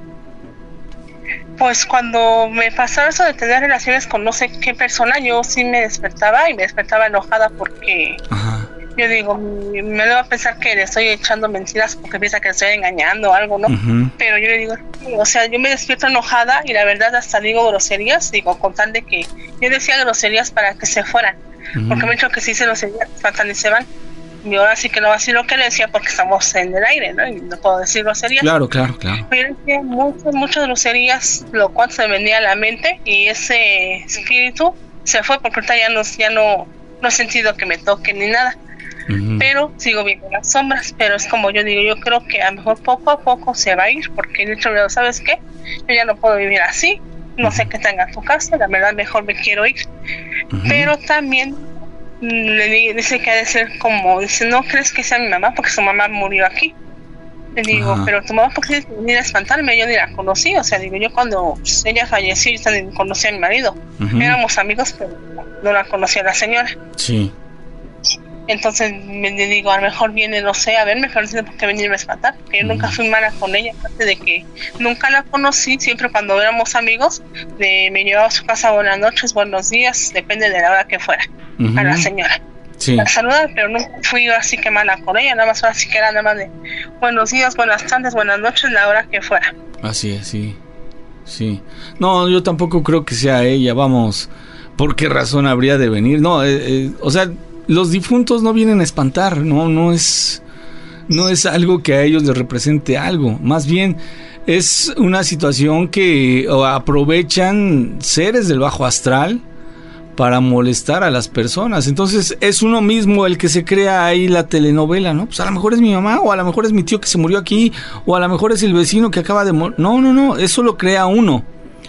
Pues cuando me pasaba eso de tener relaciones con no sé qué persona, yo sí me despertaba y me despertaba enojada porque Ajá. yo digo, me lo va a pensar que le estoy echando mentiras porque piensa que le estoy engañando o algo, ¿no? Uh-huh. Pero yo le digo, o sea, yo me despierto enojada y la verdad hasta digo groserías, digo, con tal de que yo decía groserías para que se fueran, uh-huh. porque me he dicho que si se groserías, faltan y se van. Y ahora sí que no va a decir lo que le decía porque estamos en el aire, ¿no? Y no puedo decir groserías. Claro, claro, claro. Pero decía muchas, muchas groserías, lo cual se me venía a la mente y ese espíritu se fue porque ahorita ya no, ya no, no he sentido que me toque ni nada. Uh-huh. Pero sigo viendo las sombras, pero es como yo digo, yo creo que a lo mejor poco a poco se va a ir porque de hecho, ¿sabes qué? Yo ya no puedo vivir así, no uh-huh. sé qué tenga tu casa, la verdad mejor me quiero ir. Uh-huh. Pero también le dice que ha de ser como, dice, no crees que sea mi mamá porque su mamá murió aquí. Le digo, Ajá. pero tu mamá, ¿por qué venir a espantarme? Yo ni la conocí, o sea, digo, yo cuando pues, ella falleció, yo también conocí a mi marido. Uh-huh. Éramos amigos, pero no la conocía a la señora. Sí. Entonces me digo, a lo mejor viene, no sé, a verme, pero no sé por qué venirme a espantar, porque yo uh-huh. nunca fui mala con ella, aparte de que nunca la conocí, siempre cuando éramos amigos, de, me llevaba a su casa buenas noches, buenos días, depende de la hora que fuera. Uh-huh. A la señora sí. a saludar, pero nunca fui así que mala con ella, nada más ahora sí que era nada más de buenos días, buenas tardes, buenas noches, la hora que fuera. Así es, sí, sí. No, yo tampoco creo que sea ella, vamos, ¿por qué razón habría de venir? No, eh, eh, o sea, los difuntos no vienen a espantar, no, no es, no es algo que a ellos les represente algo, más bien es una situación que aprovechan seres del bajo astral para molestar a las personas. Entonces es uno mismo el que se crea ahí la telenovela, ¿no? Pues a lo mejor es mi mamá, o a lo mejor es mi tío que se murió aquí, o a lo mejor es el vecino que acaba de morir. No, no, no, eso lo crea uno.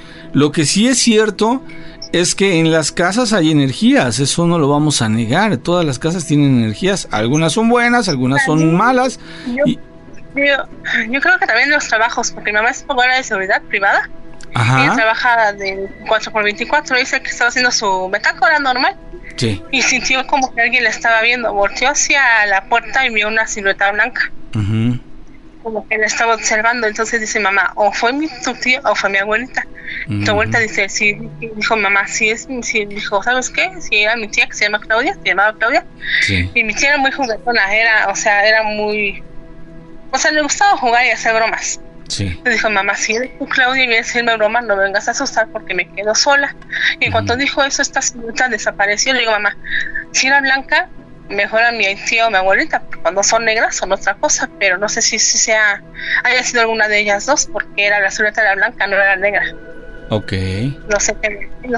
Lo que sí es cierto es que en las casas hay energías, eso no lo vamos a negar. Todas las casas tienen energías, algunas son buenas, algunas son malas. Yo, y... yo, yo creo que también los trabajos, porque mi mamá es abogada de seguridad privada. Ajá. Ella trabaja de cuatro por veinticuatro, dice que estaba haciendo su metáfora normal. Sí. Y sintió como que alguien la estaba viendo, volteó hacia la puerta y vio una silueta blanca. Uh-huh. Como que la estaba observando, entonces dice mamá, o fue mi tu tía o fue mi abuelita. Uh-huh. Tu abuelita dice, sí, dijo mamá, sí es, sí, dijo, ¿sabes qué? Sí, era mi tía que se llama Claudia, se llamaba Claudia. Sí. Y mi tía era muy juguetona, era, o sea, era muy, o sea, le gustaba jugar y hacer bromas. Sí. Le dijo, mamá, si eres tú, Claudia, y vienes a decirme broma, no me vengas a asustar porque me quedo sola. Y en uh-huh. cuanto dijo eso, esta silueta desapareció. Le digo, mamá, si era blanca, mejor a mi tía o mi abuelita, porque cuando son negras son otra cosa, pero no sé si, si sea haya sido alguna de ellas dos, porque era la silueta era blanca, no era negra. Ok. No sé qué me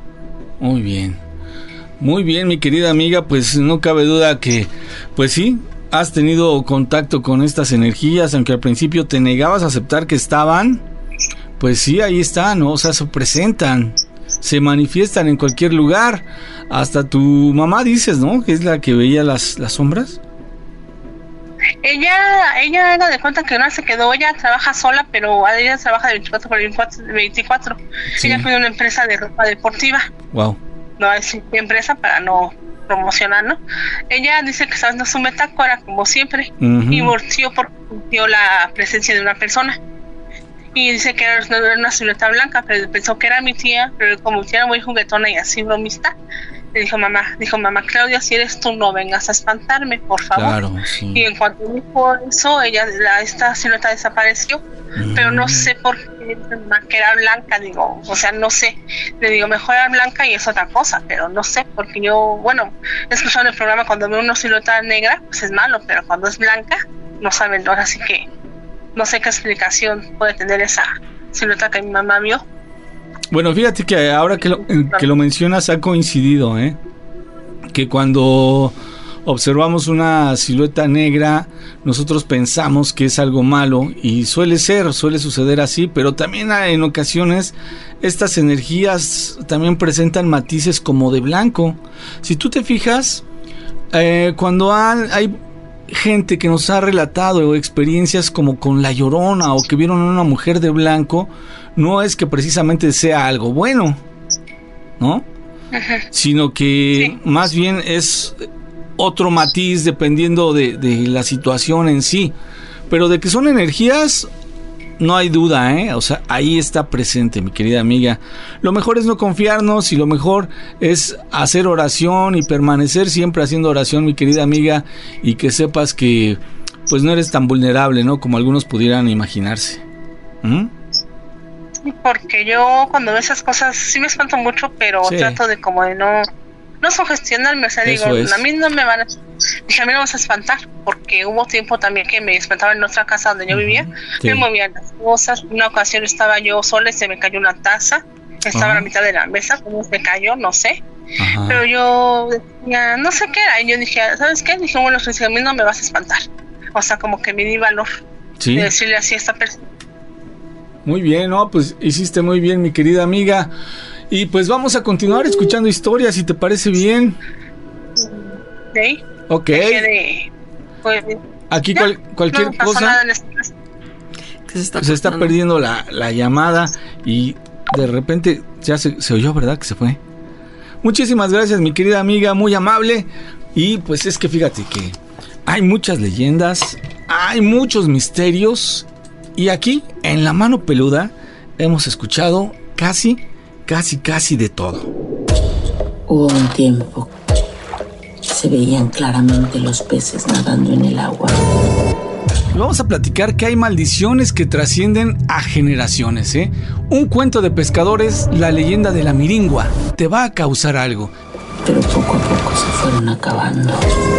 Muy bien. Muy bien, mi querida amiga, pues no cabe duda que, pues sí, has tenido contacto con estas energías, aunque al principio te negabas a aceptar que estaban, pues sí, ahí están, ¿no? O sea, se presentan, se manifiestan en cualquier lugar. Hasta tu mamá dices, ¿no? Que es la que veía las, las sombras. Ella, ella era de cuenta que no se quedó, ella trabaja sola, pero ella trabaja de veinticuatro por veinticuatro. Sí. Ella fue de una empresa de ropa deportiva. Wow. No es empresa para no promocionar, ¿no? Ella dice que estaba haciendo su metáfora como siempre, uh-huh. y volteó porque sintió la presencia de una persona y dice que era una silueta blanca, pero pensó que era mi tía, pero como mi tía era muy juguetona y así bromista, le dijo mamá, dijo mamá Claudia, si eres tú no vengas a espantarme, por favor. Claro, sí. Y en cuanto dijo eso, ella, la, esta silueta desapareció, uh-huh. pero no sé por qué, que era blanca, digo, o sea, no sé, le digo, mejor era blanca y es otra cosa, pero no sé, porque yo, bueno, he escuchado en el programa cuando veo una silueta negra, pues es malo, pero cuando es blanca, no saben, ¿no? Así que no sé qué explicación puede tener esa silueta que mi mamá vio. Bueno, fíjate que ahora que lo, que lo mencionas ha coincidido, ¿eh? Que cuando observamos una silueta negra, nosotros pensamos que es algo malo y suele ser, suele suceder así, pero también en ocasiones estas energías también presentan matices como de blanco. Si tú te fijas, eh, cuando hay, hay gente que nos ha relatado experiencias como con La Llorona o que vieron a una mujer de blanco, no es que precisamente sea algo bueno. ¿no? Ajá. Sino que Sí. más bien es otro matiz dependiendo de, de la situación en sí. Pero de que son energías, no hay duda, ¿eh? O sea, ahí está presente, mi querida amiga. Lo mejor es no confiarnos y lo mejor es hacer oración y permanecer siempre haciendo oración, mi querida amiga, y que sepas que pues no eres tan vulnerable, ¿no? Como algunos pudieran imaginarse. ¿Mm? Sí, porque yo cuando veo esas cosas sí me espanto mucho, pero Sí. trato de como de no no sugestionarme, o sea, Eso digo, es. a mí no me van a dije, a mí no me vas a espantar, porque hubo tiempo también que me espantaba en otra casa donde yo vivía, Sí. me movían las cosas. Una ocasión estaba yo sola y se me cayó una taza, estaba Ajá. a la mitad de la mesa, como se cayó, no sé. Ajá. Pero yo decía, no sé qué era, y yo dije, ¿sabes qué? Dije, bueno, a mí no me vas a espantar. O sea, como que me di valor Sí. de decirle así a esta persona. Muy bien, ¿no? Pues hiciste muy bien, mi querida amiga. Y pues vamos a continuar escuchando historias, si te parece bien. ¿Sí? Ok. Que de, pues, Aquí ya, cual- cualquier no pasó cosa. nada en este caso. Se está, Se está cortando. perdiendo la, la llamada y de repente ya se, se oyó, ¿verdad? Que se fue. Muchísimas gracias, mi querida amiga, muy amable. Y pues es que fíjate que hay muchas leyendas, hay muchos misterios. Y aquí, en La Mano Peluda, hemos escuchado casi, casi, casi de todo. Hubo un tiempo que se veían claramente los peces nadando en el agua. Vamos a platicar que hay maldiciones que trascienden a generaciones, ¿eh? Un cuento de pescadores, la leyenda de la miringua, te va a causar algo. Pero poco a poco se fueron acabando.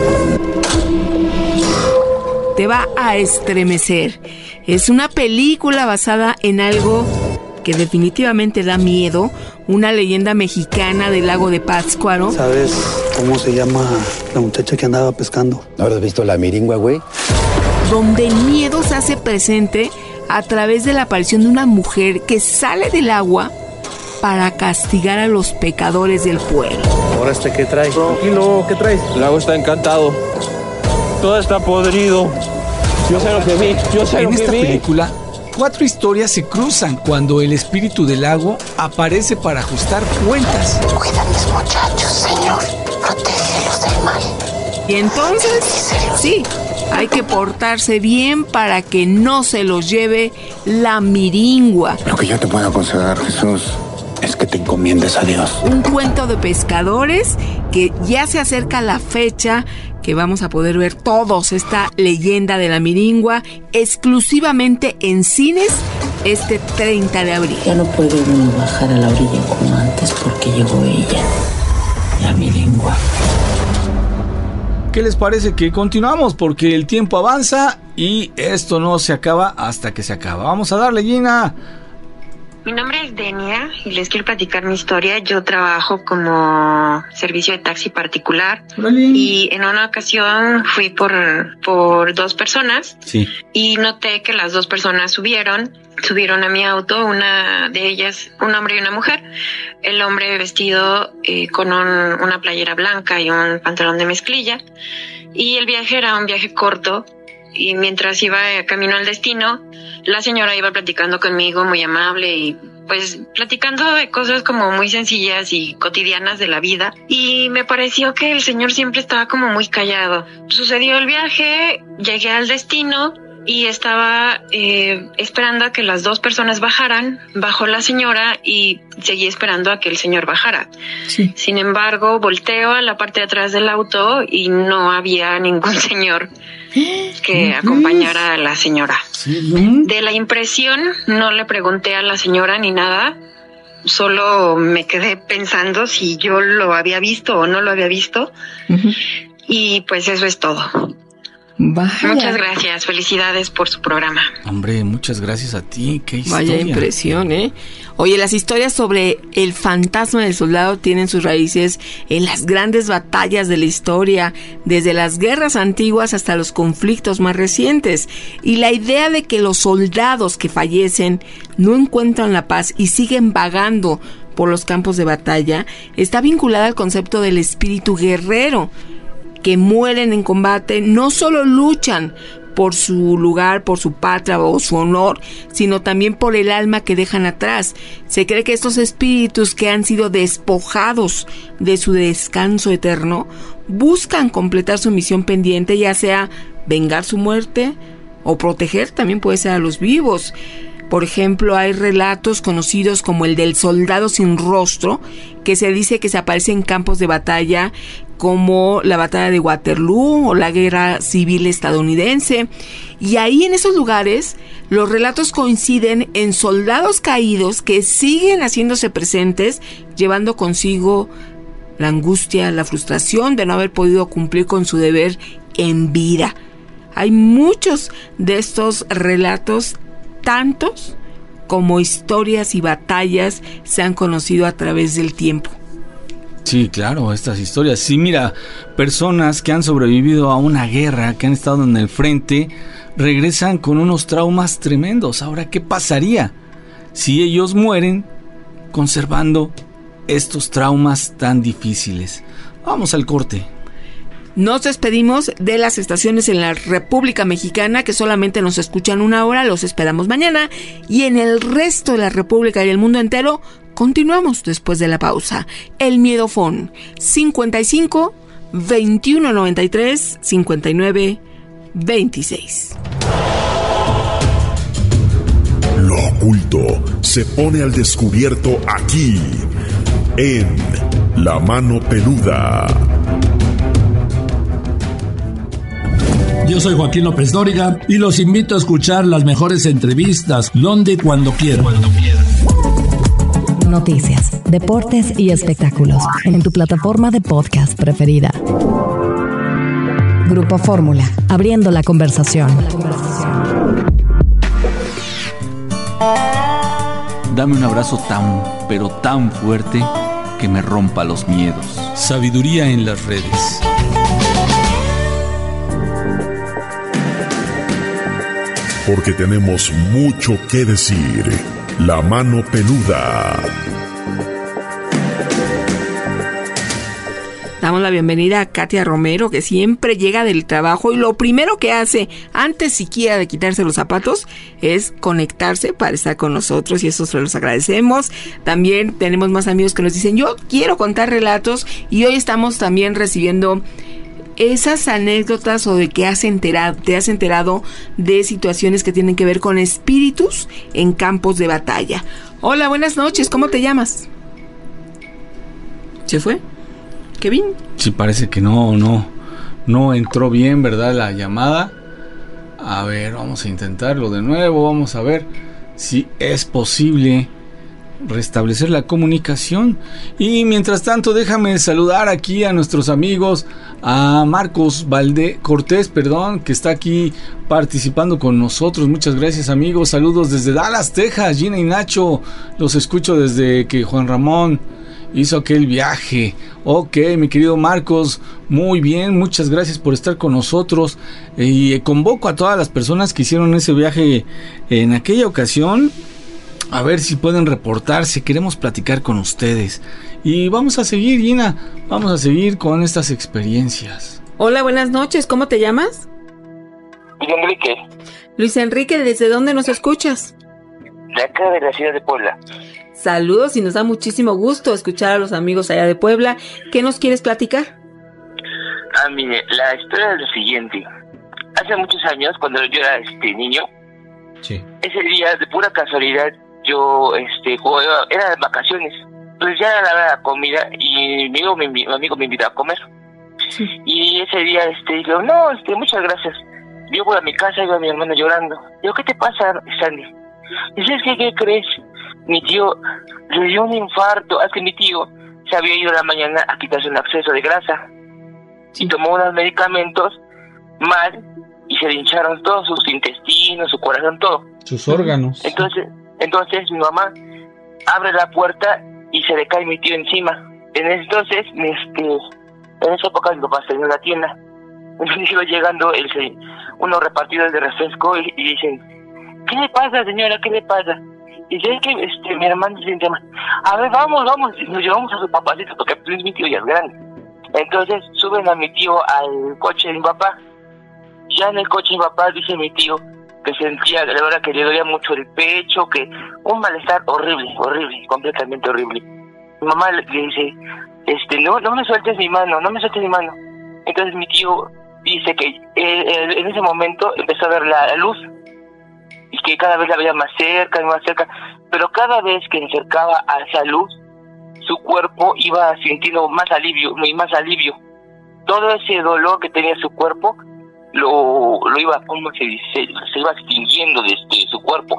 Te va a estremecer. Es una película basada en algo que definitivamente da miedo, una leyenda mexicana del lago de Pátzcuaro. ¿Sabes cómo se llama la muchacha que andaba pescando? ¿Habrás visto la miringua, güey? Donde el miedo se hace presente a través de la aparición de una mujer que sale del agua para castigar a los pecadores del pueblo. ¿Ahora este qué traes? Tranquilo, ¿qué traes? El lago está encantado. Todo está podrido. Yo sé lo que vi. Yo sé En lo que esta vi. película, cuatro historias se cruzan cuando el espíritu del lago aparece para ajustar cuentas. Cuida a mis muchachos, Señor. Protégelos del mal. Y entonces, sí, hay que portarse bien para que no se los lleve la miringua. Lo que yo te puedo aconsejar, Jesús, es que te encomiendes a Dios. Un cuento de pescadores que ya se acerca la fecha que vamos a poder ver todos esta leyenda de la miringua exclusivamente en cines este treinta de abril. Ya no puede uno bajar a la orilla como antes porque llegó ella, la miringua. ¿Qué les parece que continuamos? Porque el tiempo avanza y esto no se acaba hasta que se acaba. Vamos a darle, Gina. Mi nombre es Denia y les quiero platicar mi historia. Yo trabajo como servicio de taxi particular. Órale. Y en una ocasión fui por, por dos personas Sí. y noté que las dos personas subieron, subieron a mi auto, una de ellas, un hombre y una mujer. El hombre vestido eh, con un, una playera blanca y un pantalón de mezclilla. Y el viaje era un viaje corto. Y mientras iba camino al destino, la señora iba platicando conmigo muy amable y pues platicando de cosas como muy sencillas y cotidianas de la vida. Y me pareció que el señor siempre estaba como muy callado. Sucedió el viaje, llegué al destino y estaba eh, esperando a que las dos personas bajaran. Bajó la señora y seguí esperando a que el señor bajara. Sí. Sin embargo, volteo a la parte de atrás del auto y no había ningún señor que acompañara a la señora. De la impresión, no le pregunté a la señora ni nada, solo me quedé pensando si yo lo había visto o no lo había visto. Uh-huh. Y pues eso es todo. Vaya. Muchas gracias, felicidades por su programa. Hombre, muchas gracias a ti. Qué historia. Vaya impresión, ¿eh? Oye, las historias sobre el fantasma del soldado tienen sus raíces en las grandes batallas de la historia, desde las guerras antiguas hasta los conflictos más recientes. Y la idea de que los soldados que fallecen no encuentran la paz y siguen vagando por los campos de batalla está vinculada al concepto del espíritu guerrero, que mueren en combate, no solo luchan por su lugar, por su patria o su honor, sino también por el alma que dejan atrás. Se cree que estos espíritus que han sido despojados de su descanso eterno buscan completar su misión pendiente, ya sea vengar su muerte o proteger, también puede ser a los vivos. Por ejemplo, hay relatos conocidos como el del soldado sin rostro, que se dice que se aparece en campos de batalla como la batalla de Waterloo o la guerra civil estadounidense. Y ahí en esos lugares los relatos coinciden en soldados caídos que siguen haciéndose presentes, llevando consigo la angustia, la frustración de no haber podido cumplir con su deber en vida. Hay muchos de estos relatos, tantos como historias y batallas se han conocido a través del tiempo. Sí, claro, estas historias. Sí, mira, personas que han sobrevivido a una guerra, que han estado en el frente, regresan con unos traumas tremendos. Ahora, ¿qué pasaría si ellos mueren conservando estos traumas tan difíciles? Vamos al corte. Nos despedimos de las estaciones en la República Mexicana, que solamente nos escuchan una hora. Los esperamos mañana. Y en el resto de la República y el mundo entero, continuamos después de la pausa. El Miedofón, cincuenta y cinco, veintiuno noventa y tres, cincuenta y nueve, veintiséis. Lo oculto se pone al descubierto aquí, en La Mano Peluda. Yo soy Joaquín López Dóriga y los invito a escuchar las mejores entrevistas donde y cuando quieran. Noticias, deportes y espectáculos en tu plataforma de podcast preferida. Grupo Fórmula, abriendo la conversación. Dame un abrazo tan, pero tan fuerte que me rompa los miedos. Sabiduría en las redes. Porque tenemos mucho que decir. La Mano Peluda. Damos la bienvenida a Katia Romero, que siempre llega del trabajo y lo primero que hace, antes siquiera de quitarse los zapatos, es conectarse para estar con nosotros, y eso se los agradecemos. También tenemos más amigos que nos dicen, yo quiero contar relatos, y hoy estamos también recibiendo esas anécdotas o de que has enterado, te has enterado de situaciones que tienen que ver con espíritus en campos de batalla. Hola, buenas noches, ¿cómo te llamas? ¿Se fue? ¿Kevin? Sí, parece que no, no, no entró bien, ¿verdad? La llamada. A ver, vamos a intentarlo de nuevo, vamos a ver si es posible restablecer la comunicación. Y mientras tanto, déjame saludar aquí a nuestros amigos, a Marcos Valde Cortés, perdón, que está aquí participando con nosotros. Muchas gracias, amigos. Saludos desde Dallas, Texas. Gina y Nacho, los escucho desde que Juan Ramón hizo aquel viaje. Ok, mi querido Marcos, muy bien, muchas gracias por estar con nosotros. Y convoco a todas las personas que hicieron ese viaje en aquella ocasión, a ver si pueden reportarse. Queremos platicar con ustedes. Y vamos a seguir, Gina, vamos a seguir con estas experiencias. Hola, buenas noches, ¿cómo te llamas? Luis Enrique. Luis Enrique, ¿desde dónde nos escuchas? De acá, de la ciudad de Puebla. Saludos, y nos da muchísimo gusto escuchar a los amigos allá de Puebla. ¿Qué nos quieres platicar? Ah, mire, la historia es lo siguiente. Hace muchos años, cuando yo era este niño, sí, ese día, de pura casualidad, yo este jugaba, era de vacaciones. Entonces ya era la comida y mi amigo, mi, mi amigo me invitó a comer. Sí. Y ese día este digo, no, este, muchas gracias. Yo voy a mi casa y veo a mi hermano llorando. Digo, ¿qué te pasa, Sandy? Dices, ¿qué, qué crees? Mi tío le dio un infarto. Hace mi tío se había ido a la mañana a quitarse un exceso de grasa. Sí. Y tomó unos medicamentos mal y se le hincharon todos sus intestinos, su corazón, todo. Sus órganos. Entonces, entonces mi mamá abre la puerta y se le cae mi tío encima. En ese entonces, este, en esa época mi papá salió en la tienda. Entonces iba llegando el, unos repartidores de refresco y, y dicen, ¿qué le pasa, señora? ¿Qué le pasa? Y dice, es que este, mi hermano se siente mal. A ver, vamos, vamos. Y nos llevamos a su papacito porque pues, mi tío ya es grande. Entonces suben a mi tío al coche de mi papá Ya en el coche mi papá, dice mi tío, que sentía, la verdad, que le dolía mucho el pecho, que un malestar horrible, horrible, completamente horrible. Mi mamá le dice, este, no, no me sueltes mi mano, no me sueltes mi mano. Entonces mi tío dice que eh, en ese momento empezó a ver la, la luz, y que cada vez la veía más cerca y más cerca, pero cada vez que se acercaba a esa luz, su cuerpo iba sintiendo más alivio, y más alivio. Todo ese dolor que tenía su cuerpo, lo, lo iba, ¿cómo se dice? Se iba extinguiendo de, de su cuerpo.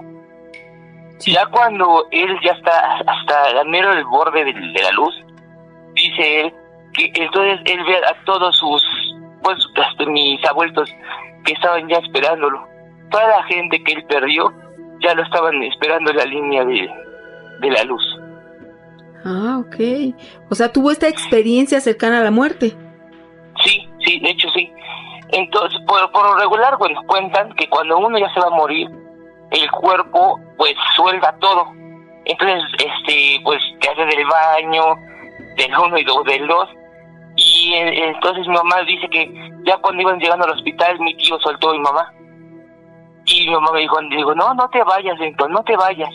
Sí. Ya cuando él ya está hasta el mero del borde de, de la luz, dice él, que entonces él ve a todos sus, pues, hasta mis abuelos que estaban ya esperándolo. Toda la gente que él perdió, ya lo estaban esperando en la línea de, de la luz. Ah, ok. O sea, tuvo esta experiencia cercana a la muerte. Sí, sí, de hecho sí. Entonces, por, por lo regular, bueno, cuentan que cuando uno ya se va a morir, el cuerpo, pues, suelta todo. Entonces, este, pues, te hace del baño, del uno y do, del dos. Y eh, entonces mi mamá dice que ya cuando iban llegando al hospital, mi tío soltó a mi mamá. Y mi mamá me dijo, digo, no, no te vayas, entonces, no te vayas.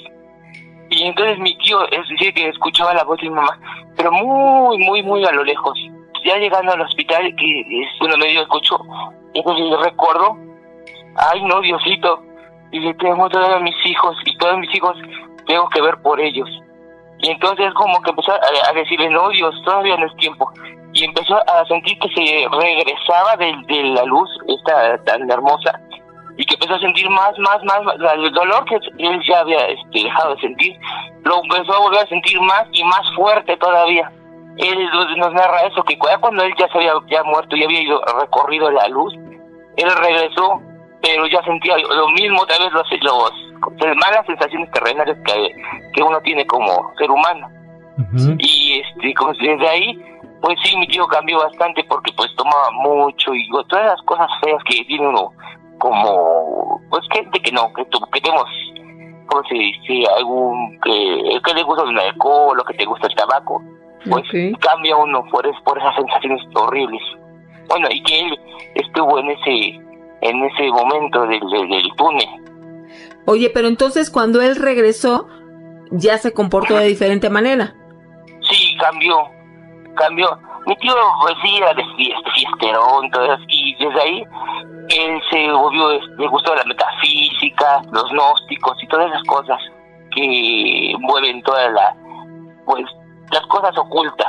Y entonces mi tío, es decir, que escuchaba la voz de mi mamá, pero muy, muy, muy a lo lejos. Ya llegando al hospital, que es, bueno, medio escuchó, entonces yo recuerdo, ay no, Diosito, dice, tengo todavía a mis hijos, y todos mis hijos tengo que ver por ellos. Y entonces como que empezó a, a decirle, no, Dios, todavía no es tiempo. Y empezó a sentir que se regresaba de, de la luz, esta tan hermosa, y que empezó a sentir más, más, más, más el dolor que él ya había este, dejado de sentir, lo empezó a volver a sentir más y más fuerte todavía. Él nos narra eso, que cuando él ya se había ya muerto y había ido recorrido la luz, él regresó, pero ya sentía lo mismo, tal vez los, los malas sensaciones terrenales que, que uno tiene como ser humano. Uh-huh. Y este, como desde ahí, pues sí, mi tío cambió bastante porque pues tomaba mucho y todas las cosas feas que tiene uno, como, pues gente que no, que, que tenemos, ¿cómo se dice? Algún, que, que le gusta el alcohol o que te gusta el tabaco, pues okay. Cambia uno por, es, por esas sensaciones horribles. Bueno, y que él estuvo en ese, en ese momento del, del, del túnel. Oye, pero entonces cuando él regresó, ya se comportó de diferente manera. Sí, cambió, cambió. Mi tío, pues sí, era de fiesta, fiesterón, entonces, y desde ahí él se volvió, le gustó la metafísica, los gnósticos y todas esas cosas que mueven toda la, pues, las cosas ocultas.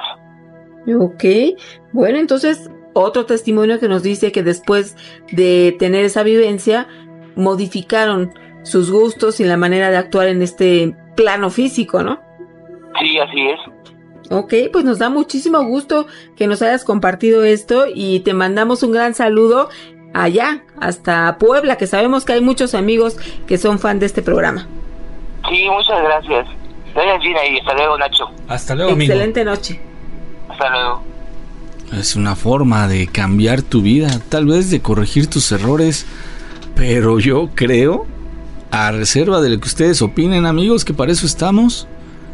Ok, bueno, entonces otro testimonio que nos dice que después de tener esa vivencia modificaron sus gustos y la manera de actuar en este plano físico, ¿no? Sí, así es. Ok, pues nos da muchísimo gusto que nos hayas compartido esto y te mandamos un gran saludo allá, hasta Puebla, que sabemos que hay muchos amigos que son fan de este programa. Sí, muchas gracias. Gracias, Gina, y hasta luego, Nacho. Hasta luego, amigo. Excelente noche. Hasta luego. Es una forma de cambiar tu vida, tal vez de corregir tus errores, pero yo creo, a reserva de lo que ustedes opinen, amigos, que para eso estamos,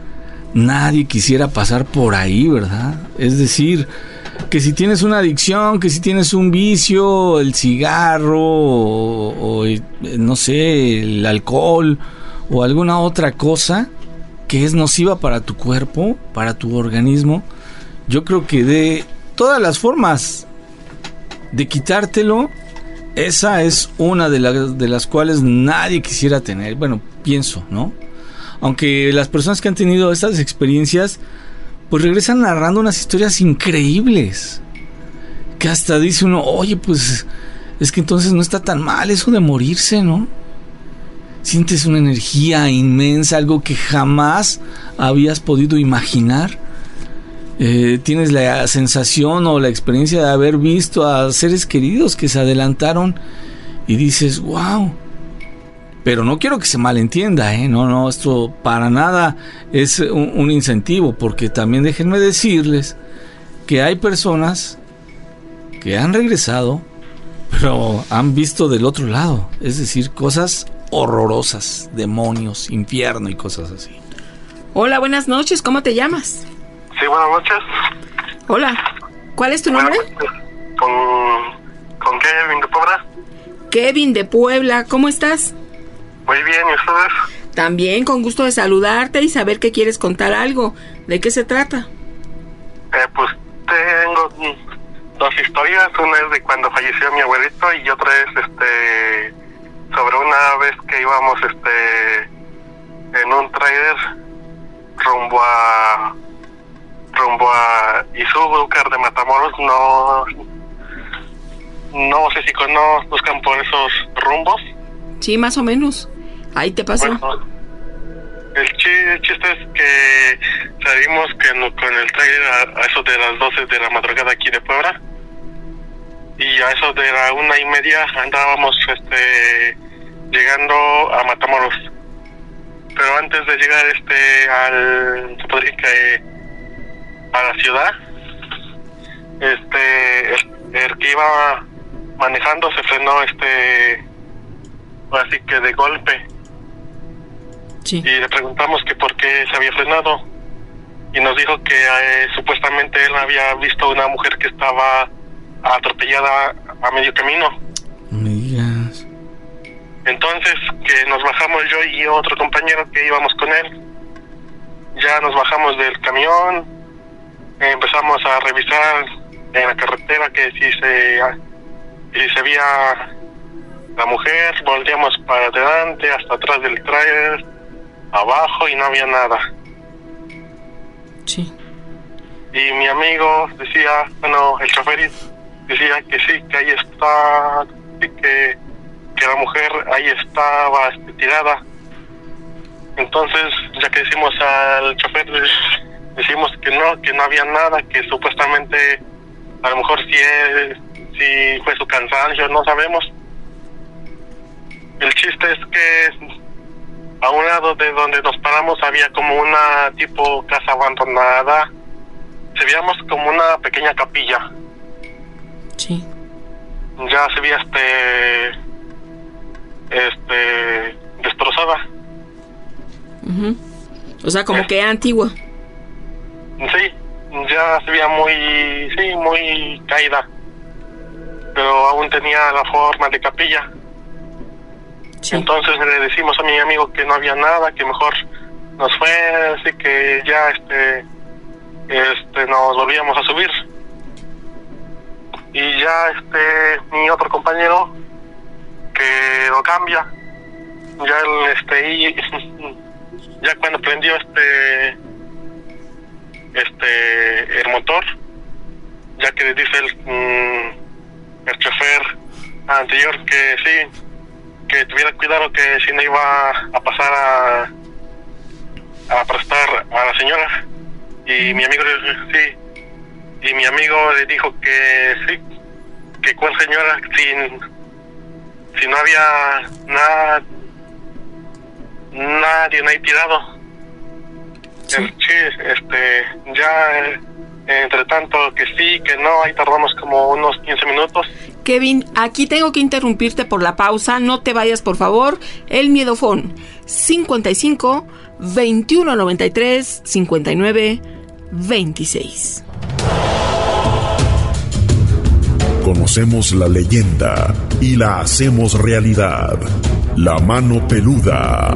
nadie quisiera pasar por ahí, ¿verdad? Es decir, que si tienes una adicción, que si tienes un vicio, el cigarro, o, o no sé, el alcohol, o alguna otra cosa que es nociva para tu cuerpo, para tu organismo, yo creo que de todas las formas de quitártelo, esa es una de, la, de las cuales nadie quisiera tener. Bueno, pienso, ¿no? Aunque las personas que han tenido estas experiencias, pues regresan narrando unas historias increíbles, que hasta dice uno, oye, pues es que entonces no está tan mal eso de morirse, ¿no? Sientes una energía inmensa, algo que jamás habías podido imaginar. Eh, tienes la sensación o la experiencia de haber visto a seres queridos que se adelantaron y dices, wow. Pero no quiero que se malentienda, ¿eh? No, no, esto para nada es un, un incentivo, porque también déjenme decirles que hay personas que han regresado, pero han visto del otro lado, es decir, cosas horrorosas, demonios, infierno y cosas así. Hola, buenas noches, ¿cómo te llamas? Sí, buenas noches. Hola, ¿cuál es tu nombre? ¿Con, con qué? ¿En qué obra? Kevin de Puebla, ¿cómo estás? Muy bien, ¿y ustedes? También, con gusto de saludarte y saber que quieres contar algo. ¿De qué se trata? Eh, pues tengo dos historias. Una es de cuando falleció mi abuelito y otra es este sobre una vez que íbamos este en un trailer rumbo a rumbo a Izúcar de Matamoros. No no sé si conozcan por esos rumbos. Sí, más o menos. Ahí te pasó. Bueno, el chiste es que salimos con, con el trailer a, a eso de las doce de la madrugada aquí de Puebla, y a eso de la una y media andábamos este llegando a Matamoros. Pero antes de llegar este al se podría que a la ciudad, este el, el que iba manejando se frenó este así que de golpe. Sí. Y le preguntamos que por qué se había frenado y nos dijo que eh, supuestamente él había visto una mujer que estaba atropellada a medio camino. No me digas. Entonces que nos bajamos yo y otro compañero que íbamos con él. Ya nos bajamos del camión, eh, empezamos a revisar en la carretera que si se si se veía la mujer, volteamos para adelante hasta atrás del tráiler, abajo, y no había nada. Sí. Y mi amigo decía, bueno, el chofer decía que sí, que ahí está, sí, que, que la mujer ahí estaba este, tirada. Entonces, ya que decimos al chofer, decimos que no, que no había nada, que supuestamente a lo mejor sí, es, sí fue su cansancio, no sabemos. El chiste es que a un lado de donde nos paramos había como una tipo casa abandonada. Se veíamos como una pequeña capilla. Sí. Ya se veía este este destrozada. Uh-huh. O sea, como eh. que antigua. Sí, ya se veía muy, sí, muy caída, pero aún tenía la forma de capilla. Sí. Entonces le decimos a mi amigo que no había nada, que mejor nos fue, así que ya este este nos volvíamos a subir. Y ya este mi otro compañero que lo cambia, ya el, este y, ya cuando prendió este este el motor, ya que dice el mm, el chofer anterior que sí, que tuviera cuidado, que si no iba a pasar a a aplastar a la señora. Y mi amigo sí y mi amigo le dijo que sí, que cuál señora, si si no había nada, nadie ahí tirado. Sí, sí este ya eh, entre tanto que sí, que no, ahí tardamos como unos quince minutos. Kevin, aquí tengo que interrumpirte por la pausa, no te vayas por favor. El miedofón cincuenta y cinco, veintiuno noventa y tres, cincuenta y nueve, veintiséis. Conocemos la leyenda y la hacemos realidad. La mano peluda.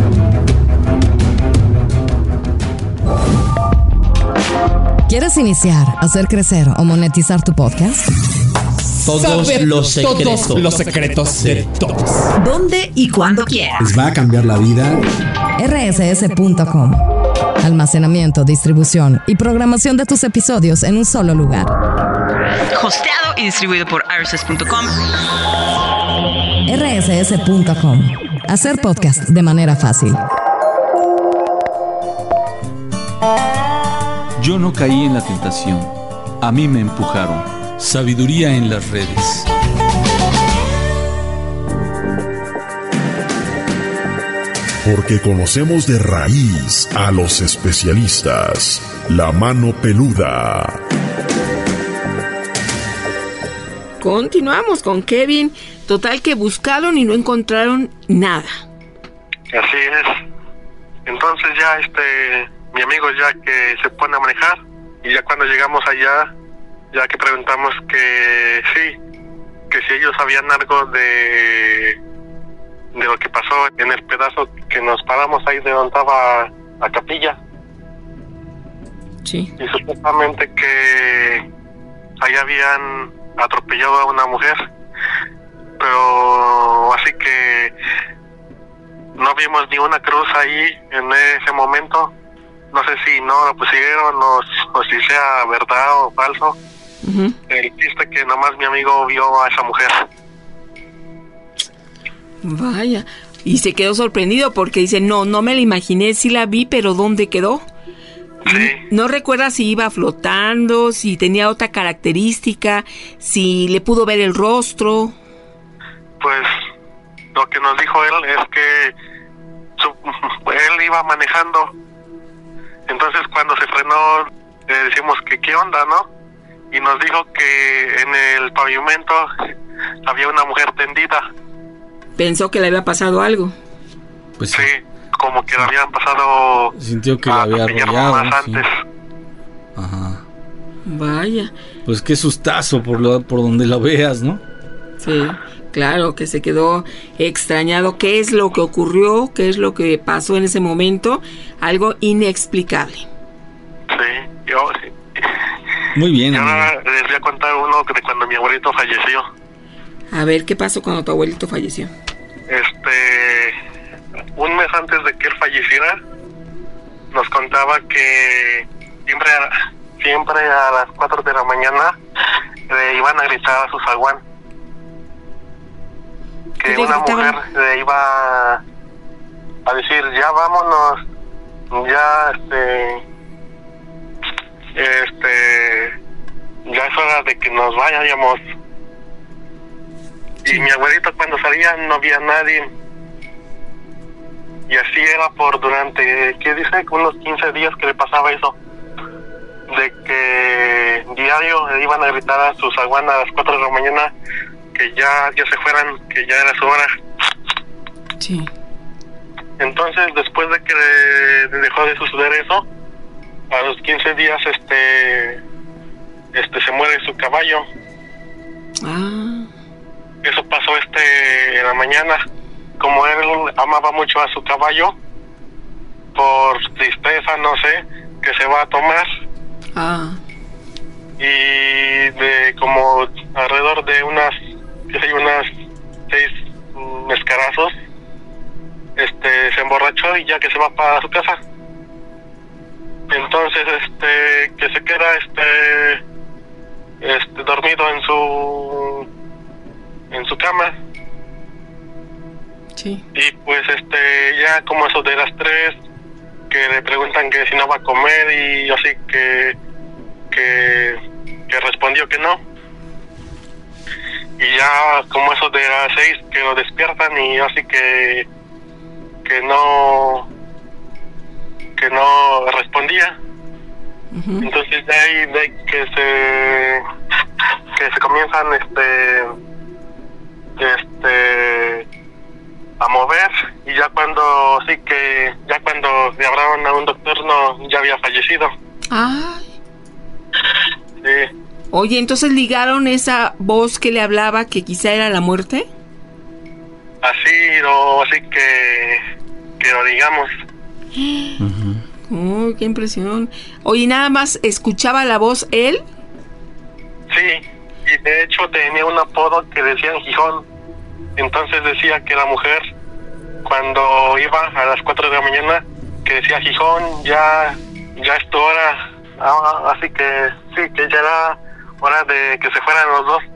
¿Quieres iniciar, hacer crecer o monetizar tu podcast? Todos Saber los secretos. todos los secretos de todos. ¿Dónde y cuándo quieras? ¿Les va a cambiar la vida? R S S punto com. Almacenamiento, distribución y programación de tus episodios en un solo lugar. Hosteado y distribuido por R S S punto com. R S S punto com. Hacer podcast de manera fácil. Yo no caí en la tentación. A mí me empujaron. Sabiduría en las redes. Porque conocemos de raíz a los especialistas. La mano peluda. Continuamos con Kevin. Total que buscaron y no encontraron nada. Así es. Entonces ya este mi amigo ya que se pone a manejar, y ya cuando llegamos allá, ya que preguntamos que sí, que si ellos sabían algo de de lo que pasó en el pedazo que nos paramos ahí de donde estaba la capilla. Sí. Y supuestamente que ahí habían atropellado a una mujer, pero así que no vimos ni una cruz ahí en ese momento. No sé si no lo pusieron o, o si sea verdad o falso. Uh-huh. El chiste que nomás mi amigo vio a esa mujer. Vaya, y se quedó sorprendido porque dice, no, no me la imaginé, sí la vi, pero ¿dónde quedó? Sí. No recuerda si iba flotando, si tenía otra característica, si le pudo ver el rostro. Pues lo que nos dijo él es que su, él iba manejando, entonces cuando se frenó le decimos que qué onda, ¿no? Y nos dijo que en el pavimento había una mujer tendida. Pensó que le había pasado algo. Pues sí, como que le habían pasado. Sintió que la había arrollado más sí. antes. Ajá. Vaya. Pues qué sustazo por lo, por donde lo veas, ¿no? Sí, claro, que se quedó extrañado. ¿Qué es lo que ocurrió? ¿Qué es lo que pasó en ese momento? Algo inexplicable. Sí, yo sí. Muy bien. Yo ahora les voy a contar uno de cuando mi abuelito falleció. A ver, ¿qué pasó cuando tu abuelito falleció? Este, un mes antes de que él falleciera, nos contaba que siempre a, siempre a las cuatro de la mañana le iban a gritar a su zaguán. Que una mujer le iba a decir, ya vámonos, ya este, este, ya es hora de que nos vayamos. Y mi abuelito cuando salía no había nadie. Y así era por durante, ¿qué dice? Unos quince días que le pasaba eso. De que diario le iban a gritar a su zaguán a las cuatro de la mañana que ya, ya se fueran, que ya era su hora. Sí. Entonces, después de que le, le dejó de suceder eso, a los quince días este, este se muere su caballo. Ah. Eso pasó este en la mañana. Como él amaba mucho a su caballo, por tristeza, no sé, que se va a tomar. Ah. Y de como alrededor de unas, qué sé yo, unas seis escarazos, este, se emborrachó y ya que se va para su casa. Entonces, este, que se queda, este, este, dormido en su en su cama. Sí. Y pues este ya como eso de las tres que le preguntan que si no va a comer y así que que, que respondió que no. Y ya como eso de las seis que lo despiertan y así que que no que no respondía. Uh-huh. Entonces de ahí, de ahí que se que se comienzan este este a mover y ya cuando sí que ya cuando le hablaron a un doctor no ya había fallecido. Ay. Sí. Oye, entonces ligaron esa voz que le hablaba que quizá era la muerte. Así o así que que lo digamos. Uh-huh. Uy, qué impresión. Oye, nada más escuchaba la voz él. Sí. Y de hecho tenía un apodo que decían Gijón. Entonces decía que la mujer cuando iba a las cuatro de la mañana que decía Gijón, ya ya es tu hora. Ah, así que sí, que ya era hora de que se fueran los dos.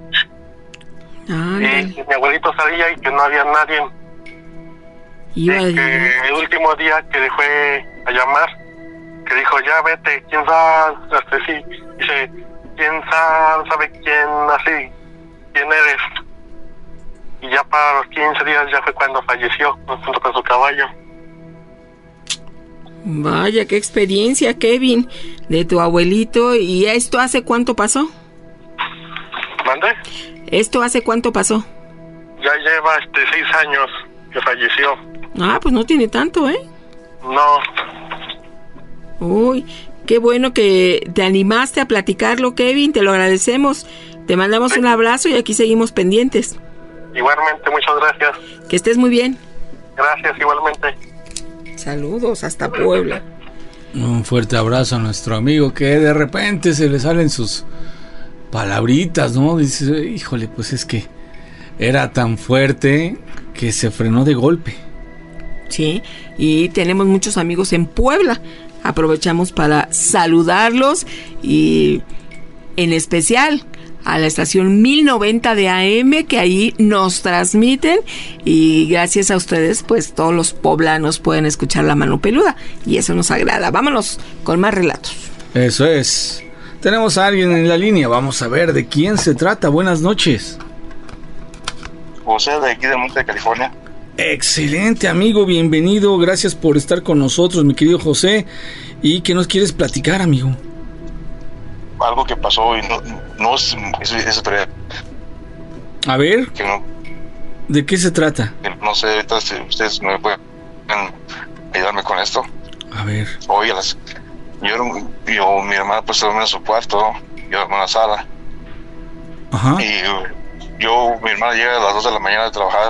Ah, y que mi abuelito salía y que no había nadie. Iba y que el último día que le fue a llamar, que dijo, ya vete, quién sabe, este, sí, dice, quién sabe, sabe quién, así, quién eres. Y ya para los quince días ya fue cuando falleció, junto con su caballo. Vaya, qué experiencia, Kevin, de tu abuelito. ¿Y esto hace cuánto pasó? ¿Mande? ¿Esto hace cuánto pasó? Ya lleva este seis años que falleció. Ah, pues no tiene tanto, ¿eh? No. Uy, qué bueno que te animaste a platicarlo, Kevin, te lo agradecemos. Te mandamos sí. un abrazo y aquí seguimos pendientes. Igualmente, muchas gracias. Que estés muy bien. Gracias, igualmente. Saludos hasta Puebla. Un fuerte abrazo a nuestro amigo que de repente se le salen sus palabritas, ¿no? Dice, híjole, pues es que era tan fuerte que se frenó de golpe. Sí, y tenemos muchos amigos en Puebla. Aprovechamos para saludarlos y en especial a la estación mil noventa de A M que ahí nos transmiten y gracias a ustedes pues todos los poblanos pueden escuchar La Mano Peluda y eso nos agrada. Vámonos con más relatos. Eso es. Tenemos a alguien en la línea, vamos a ver de quién se trata. Buenas noches. José de aquí de Monte de California. Excelente amigo, bienvenido, gracias por estar con nosotros mi querido José. ¿Y qué nos quieres platicar, amigo? Algo que pasó y no, no es, es, es a ver, que no, ¿de qué se trata? No sé, ahorita si ustedes me pueden ayudarme con esto. A ver. Oye, las, yo, yo, mi hermana pues dormía en su cuarto, yo dormía en la sala. Ajá. Y yo, mi hermana llega a las dos de la mañana de trabajar,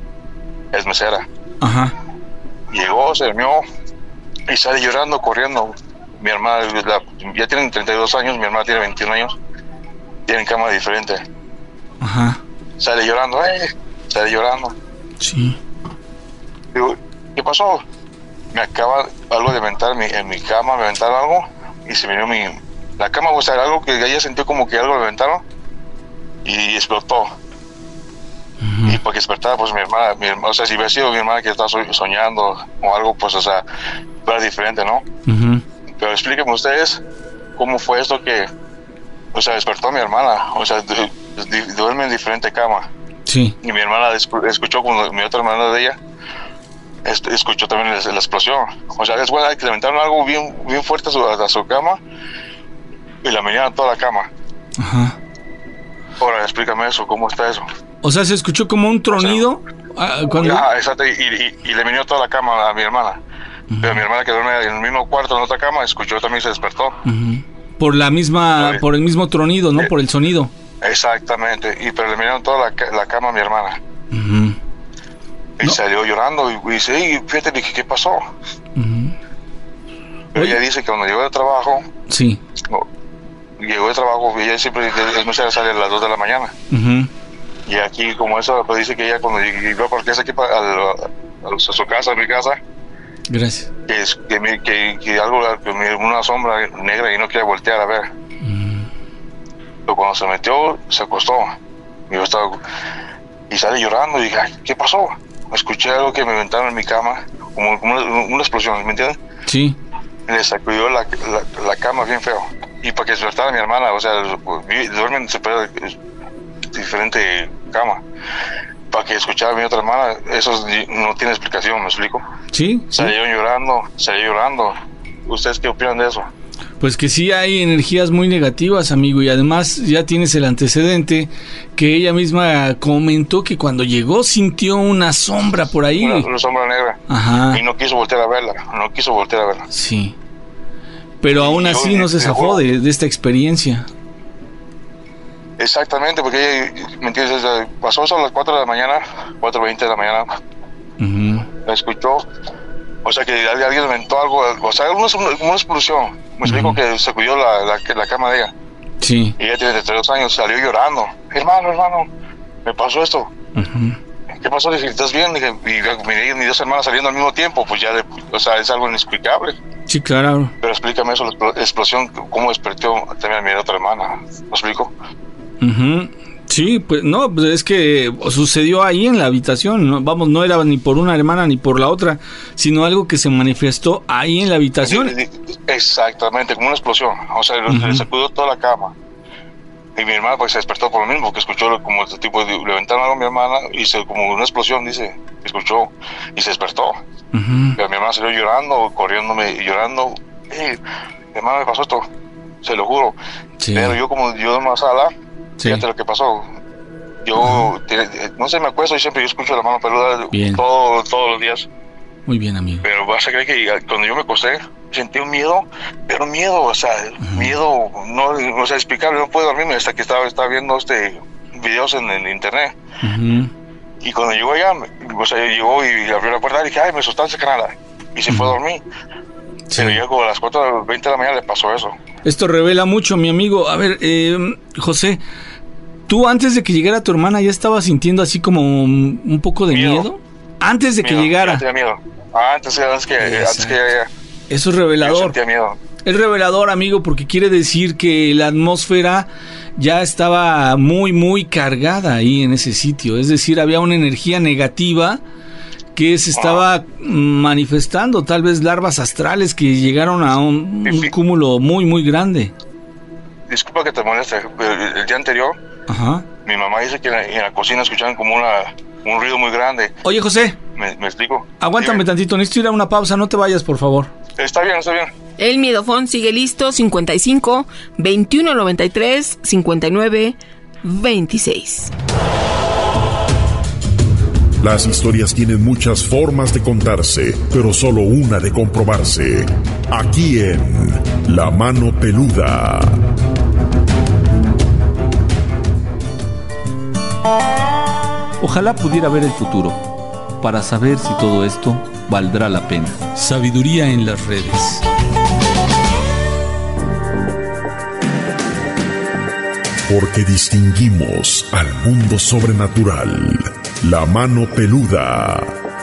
es mesera. Ajá. Llegó, se durmió y sale llorando, corriendo. Mi hermana la, ya tienen treinta y dos años, mi hermana tiene veintiún años, tienen cama diferente. Ajá. Sale llorando, eh, sale llorando. Sí. Digo, ¿qué pasó? Me acaba algo de aventar mi, en mi cama, me aventaron algo y se me dio mi... La cama, o sea, algo que ella sintió como que algo le aventaron y explotó. Uh-huh. Y para que despertara, pues mi hermana, mi hermana, o sea, si hubiera sido mi hermana que estaba soñando o algo, pues, o sea, era diferente, ¿no? Uh-huh. Pero explíquenme ustedes cómo fue esto que, o sea, despertó a mi hermana, o sea, de, de, duerme en diferente cama. Sí. Y mi hermana escuchó cuando mi otra hermana de ella escuchó también la, la explosión. O sea, es bueno que le aventaron algo bien, bien fuerte a su, a su cama y la menearon toda la cama. Ajá. Ahora, explícame eso, ¿cómo está eso? O sea, se escuchó como un tronido. O sea, uh, cuando... Ah, exacto, y, y, y le meneó toda la cama a mi hermana. Uh-huh. Pero mi hermana que duerme en el mismo cuarto, en otra cama, escuchó también, se despertó. Uh-huh. Por la misma, sí. por el mismo tronido, ¿no? Eh, por el sonido. Exactamente, y pero le miraron toda la, la cama a mi hermana. Uh-huh. Y ¿no? Salió llorando y, y dice, y fíjate, dije, ¿qué pasó? Uh-huh. Pero Oye. Ella dice que cuando llegó de trabajo, sí. No, llegó de trabajo, y ella siempre es mesera, sale a las dos de la mañana. Uh-huh. Y aquí, como eso, pues dice que ella cuando llegó, porque es aquí a, a, a, a su casa, a mi casa. Gracias. Que, es, que, me, que, que algo, que me, una sombra negra y no quería voltear a ver. Uh-huh. Pero cuando se metió, se acostó. Y yo estaba, y sale llorando, y dije, ay, ¿qué pasó? Escuché algo que me aventaron en mi cama, como, como una, una explosión, ¿me entiendes? Sí. Le sacudió la, la, la cama bien feo. Y para que despertara a mi hermana, o sea, duermen en super, diferente cama. Para que escuchara a mi otra hermana, eso no tiene explicación, ¿me explico? Sí. Salió sí. llorando, salió llorando. ¿Ustedes qué opinan de eso? Pues que sí hay energías muy negativas, amigo, y además ya tienes el antecedente que ella misma comentó que cuando llegó sintió una sombra por ahí. Una, una sombra negra. Ajá. Y no quiso voltear a verla, no quiso voltear a verla. Sí. Pero y aún yo, así no se zafó de, de esta experiencia. Exactamente, porque ella, ¿me entiendes? Pasó eso a las cuatro de la mañana, cuatro veinte de la mañana. Uh-huh. La escuchó. O sea, que alguien inventó algo, o sea, una, una explosión. Me explico uh-huh. que se cuidó la, la, la cama de ella. Sí. Y ella tiene treinta y dos años, salió llorando. Hermano, hermano, me pasó esto. Uh-huh. ¿Qué pasó? Dije, ¿estás bien? Dije, y miré mis dos hermanas saliendo al mismo tiempo, pues ya, de, o sea, es algo inexplicable. Sí, claro. Pero explícame eso, la explosión, cómo despertó también a mi otra hermana. ¿Me explico? Uh-huh. Sí, pues no, pues es que sucedió ahí en la habitación, ¿no? Vamos, no era ni por una hermana ni por la otra, sino algo que se manifestó ahí en la habitación. Exactamente, como una explosión, o sea, uh-huh. le sacudió toda la cama. Y mi hermana pues se despertó por lo mismo, que escuchó como este tipo de, le aventaron algo a mi hermana y se, como una explosión, dice, escuchó y se despertó. Uh-huh. Pero mi hermana salió llorando, corriéndome y llorando. Hey, mi hermana me pasó esto, se lo juro. Sí. Pero yo como yo en una sala, sí. Fíjate lo que pasó. Yo, uh-huh. te, no sé, me acuesto y siempre yo escucho La Mano Peluda todo, todos los días. Muy bien, amigo. Pero vas a creer que cuando yo me acosté, sentí un miedo, pero miedo, o sea, uh-huh. miedo, no, o sea, explicarlo, no puedo dormirme hasta que estaba, estaba viendo este videos en, en internet. Uh-huh. Y cuando llegó allá, o sea, llegó y abrió la puerta y dije, ay, me asustaste, canala. Y se uh-huh. fue a dormir. Sí. Pero ya como a las cuatro veinte de la mañana le pasó eso. Esto revela mucho, mi amigo. A ver, eh, José, ¿tú antes de que llegara tu hermana ya estabas sintiendo así como un, un poco de miedo? miedo? Antes de miedo, que llegara. Yo tenía miedo. Ah, antes, antes que, antes que ya, Eso es revelador. Yo sentía miedo. Es revelador, amigo, porque quiere decir que la atmósfera ya estaba muy, muy cargada ahí en ese sitio. Es decir, había una energía negativa que se estaba ah. manifestando, tal vez larvas astrales que llegaron a un, un cúmulo muy, muy grande. Disculpa que te moleste, el, el día anterior, Ajá. mi mamá dice que en la, en la cocina escuchaban como una, un ruido muy grande. Oye, José. ¿Me, me explico? Aguántame Dime. tantito, necesito ir a una pausa, no te vayas, por favor. Está bien, está bien. El miedofón sigue listo, cincuenta y cinco, veintiuno noventa y tres, cincuenta y nueve, veintiséis. Las historias tienen muchas formas de contarse, pero solo una de comprobarse. Aquí en La Mano Peluda. Ojalá pudiera ver el futuro, para saber si todo esto valdrá la pena. Sabiduría en las redes. Porque distinguimos al mundo sobrenatural. La Mano Peluda.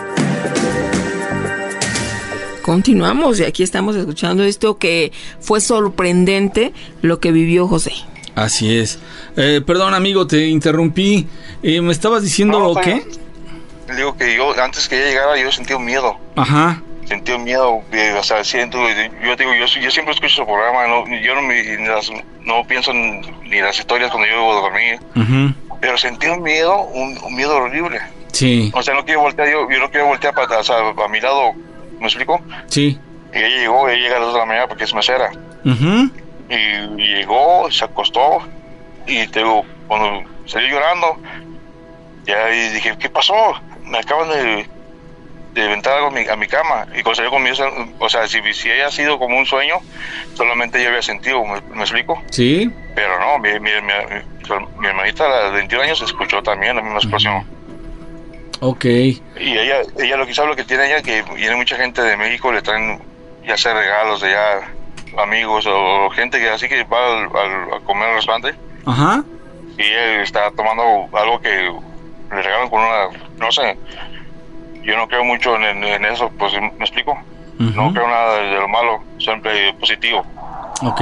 Continuamos y aquí estamos escuchando esto que fue sorprendente lo que vivió José. Así es. Eh, perdón, amigo, te interrumpí. Eh, ¿Me estabas diciendo no, no, qué? Le digo que yo, antes que ella llegara, yo sentí un miedo. Ajá. Sentí un miedo, eh, o sea, siento, yo digo, yo, yo siempre escucho su programa, no, yo no, me, las, no pienso en, ni las historias cuando yo debo dormir. Uh-huh. Pero sentí un miedo, un, un miedo horrible. Sí. O sea, no quiero voltear, yo, yo no quiero voltear para, o sea, a mi lado, ¿me explico? Sí. Y ella llegó, ella llega a las dos de la mañana porque es mesera. Uh-huh. Y llegó, se acostó, y te digo, cuando salí llorando, ya dije, ¿qué pasó? Me acaban de, de aventar algo a mi, a mi cama. Y cuando salió conmigo, o sea, si, si haya sido como un sueño, solamente yo había sentido, ¿me, me explico? Sí. Pero no, mi, mi, mi, mi hermanita a los veintiún años escuchó también la misma explosión. Uh-huh. Ok. Y ella, ella lo que sabe lo que tiene ella, que viene mucha gente de México, le traen ya sea regalos de ya amigos o gente que así que va al, al, a comer al restaurante. Ajá. Y ella está tomando algo que le regalan con una, no sé, yo no creo mucho en, en, en eso, pues me explico. Uh-huh. No creo nada de, de lo malo, siempre positivo. Ok.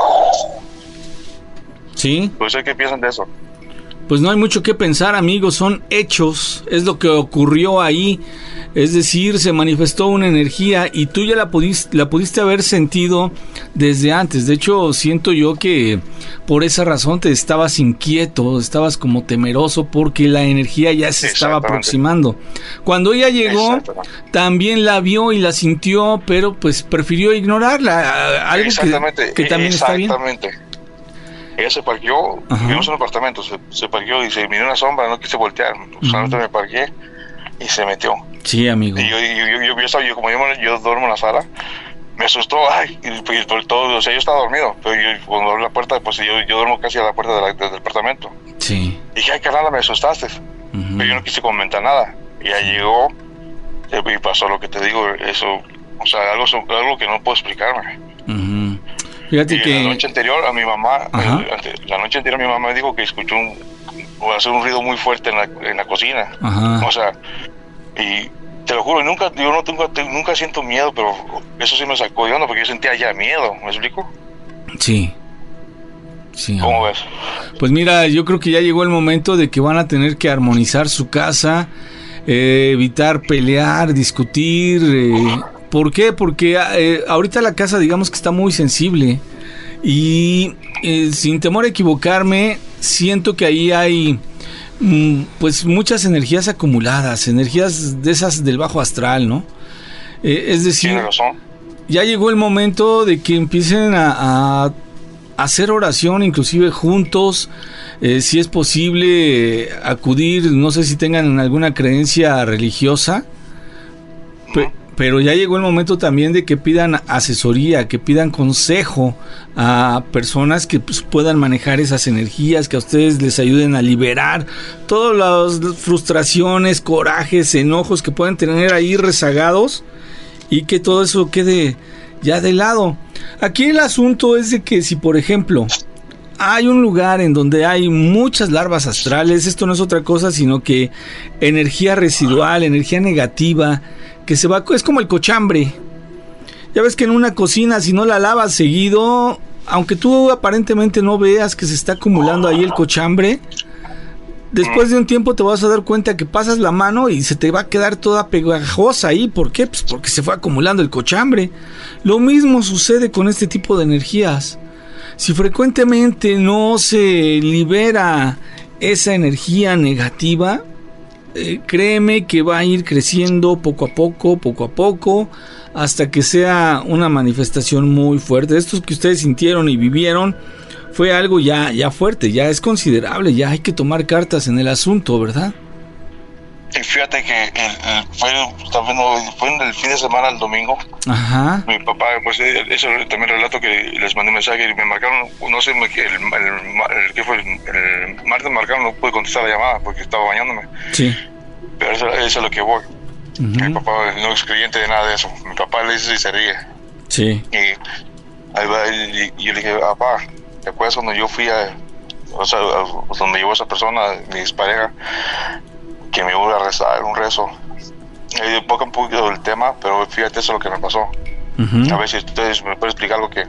Sí. Pues sé qué piensan de eso. Pues no hay mucho que pensar, amigos, son hechos, es lo que ocurrió ahí, es decir, se manifestó una energía y tú ya la pudiste, la pudiste haber sentido desde antes. De hecho, siento yo que por esa razón te estabas inquieto, estabas como temeroso porque la energía ya se estaba aproximando. Cuando ella llegó, también la vio y la sintió, pero pues prefirió ignorarla, algo que, que también está bien. Ella se parqueó, vivimos en un apartamento, se, se parqueó y se miró una sombra, no quise voltear, uh-huh. solamente me parqué y se metió. Sí, amigo. Y yo, yo, yo, yo, yo, estaba, yo como yo, yo duermo en la sala, me asustó, ay, y, y por todo, o sea, yo estaba dormido, pero yo cuando abrí la puerta, pues yo, yo duermo casi a la puerta de la, del departamento. Sí. Y dije, ay, carnal, me asustaste, uh-huh. pero yo no quise comentar nada. Y ya llegó y pasó lo que te digo, eso, o sea, algo, algo que no puedo explicarme. Uh-huh. Fíjate y que la noche anterior a mi mamá, el, la noche anterior mi mamá me dijo que escuchó un, o hacer un ruido muy fuerte en la, en la cocina. Ajá. O sea, y te lo juro, nunca, yo no tengo, nunca siento miedo, pero eso sí me sacó de onda porque yo sentía ya miedo, ¿me explico? Sí. Sí. ¿Cómo ves? Pues mira, yo creo que ya llegó el momento de que van a tener que armonizar su casa, eh, evitar pelear, discutir. Eh, ¿Por qué? Porque eh, ahorita la casa, digamos que está muy sensible y eh, sin temor a equivocarme, siento que ahí hay mm, pues muchas energías acumuladas, energías de esas del bajo astral, ¿no? Eh, es decir, ¿tiene razón? Ya llegó el momento de que empiecen a, a hacer oración, inclusive juntos, eh, si es posible eh, acudir, no sé si tengan alguna creencia religiosa, pe- pero ya llegó el momento también de que pidan asesoría, que pidan consejo a personas que pues, puedan manejar esas energías, que a ustedes les ayuden a liberar todas las frustraciones, corajes, enojos que pueden tener ahí rezagados y que todo eso quede ya de lado. Aquí el asunto es de que si, por ejemplo, hay un lugar en donde hay muchas larvas astrales, esto no es otra cosa sino que energía residual, energía negativa, que se va, es como el cochambre. Ya ves que en una cocina, si no la lavas seguido, aunque tú aparentemente no veas que se está acumulando ahí el cochambre, después de un tiempo te vas a dar cuenta que pasas la mano y se te va a quedar toda pegajosa ahí. ¿Por qué? Pues porque se fue acumulando el cochambre. Lo mismo sucede con este tipo de energías. Si frecuentemente no se libera esa energía negativa, eh, créeme que va a ir creciendo poco a poco, poco a poco, hasta que sea una manifestación muy fuerte. Esto que ustedes sintieron y vivieron fue algo ya, ya fuerte, ya es considerable, ya hay que tomar cartas en el asunto, ¿verdad? Y fíjate que el, el, fue, también, fue en el fin de semana, el domingo. Ajá. Mi papá, pues eso también relato que les mandé un mensaje y me marcaron, no sé, el, el, el, ¿qué fue? El martes me marcaron, no pude contestar la llamada porque estaba bañándome. Sí. Pero eso, eso es lo que voy. Uh-huh. Mi papá no es creyente de nada de eso. Mi papá le dice y se ríe. Sí. Y ahí va, y, y yo le dije, papá, ¿te acuerdas cuando yo fui a, o sea, a donde llevó esa persona, mi expareja, que me iba a rezar un rezo? Eh, poco un poquito del tema, pero fíjate, eso es lo que me pasó. Uh-huh. A ver si ustedes me pueden explicar lo que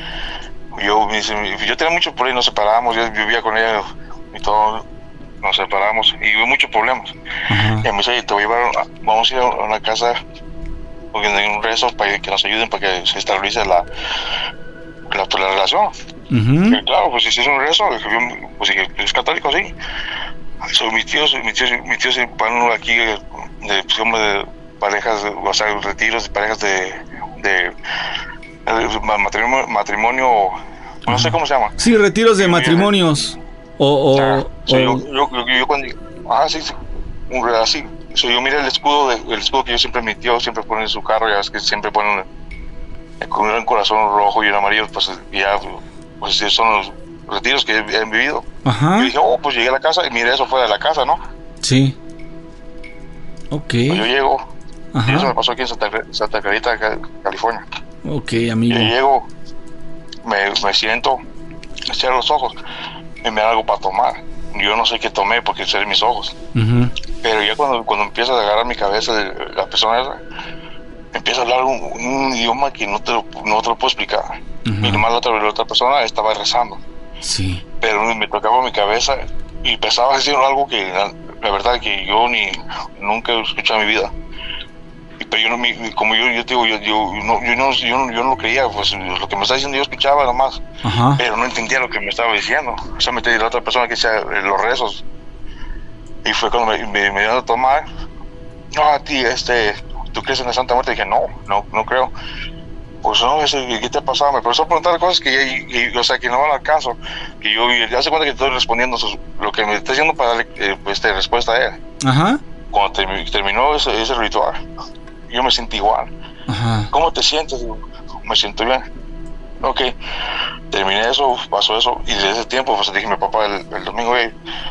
yo yo tenía mucho por ahí, nos separamos, yo vivía con ella y todo, nos separamos y hubo muchos problemas. Uh-huh. Y me dice, te voy a llevar, vamos a ir a una casa porque hay un rezo para que nos ayuden para que se estabilice la la, la relación. Uh-huh. Y claro, pues si es un rezo, pues si es católico, sí. So, mis tíos, mis tíos, mis tíos van aquí de, de, de parejas, o sea, retiros de parejas de, de, de matrimonio, matrimonio, no sé cómo se llama. Sí, retiros de matrimonios. O, o, ah, so, o... Yo, yo, yo, yo cuando, ah, sí, sí, así. So, yo miré el escudo, de, el escudo que yo siempre, mi tío siempre pone en su carro, ya es que siempre ponen con un corazón rojo y un amarillo, pues ya, pues son los retiros que han vivido. Ajá. Y dije, oh, pues llegué a la casa y miré eso fuera de la casa, ¿no? Sí. Ok. Pues yo llego. Ajá. Y eso me pasó aquí en Santa, Santa Clarita, California. Ok, amigo. Yo llego, me, me siento, me cierro los ojos y me da algo para tomar. Yo no sé qué tomé porque cerré mis ojos. Uh-huh. Pero ya cuando, cuando empieza a agarrar mi cabeza de la persona esa, empieza a hablar un, un idioma que no te, lo, no te lo puedo explicar. Uh-huh. Y nomás la otra, la otra persona estaba rezando. Sí. Pero me tocaba mi cabeza y empezaba a decir algo que la, la verdad que yo ni nunca he escuchado en mi vida. Y, pero yo no, mi, como yo, yo digo, yo, yo, no, yo, no, yo, no, yo no lo creía, pues lo que me estaba diciendo yo escuchaba nomás. Ajá. Pero no entendía lo que me estaba diciendo. O sea, me tenía la otra persona que decía los rezos. Y fue cuando me, me, me dieron a tomar. No, a ti, este, ¿tú crees en la Santa Muerte? Y dije, no, no, no creo. Pues no, ¿qué te ha pasado? Me empezó a preguntar cosas que, ya, que, o sea, que no van al caso. Que yo ya se cuenta que estoy respondiendo sus, lo que me está diciendo para darle eh, pues, este, respuesta a él. Ajá. Cuando term, terminó ese, ese ritual, yo me sentí igual. Ajá. ¿Cómo te sientes? Me siento bien. Ok, terminé eso, pasó eso, y desde ese tiempo, pues dije a mi papá el, el domingo, hey,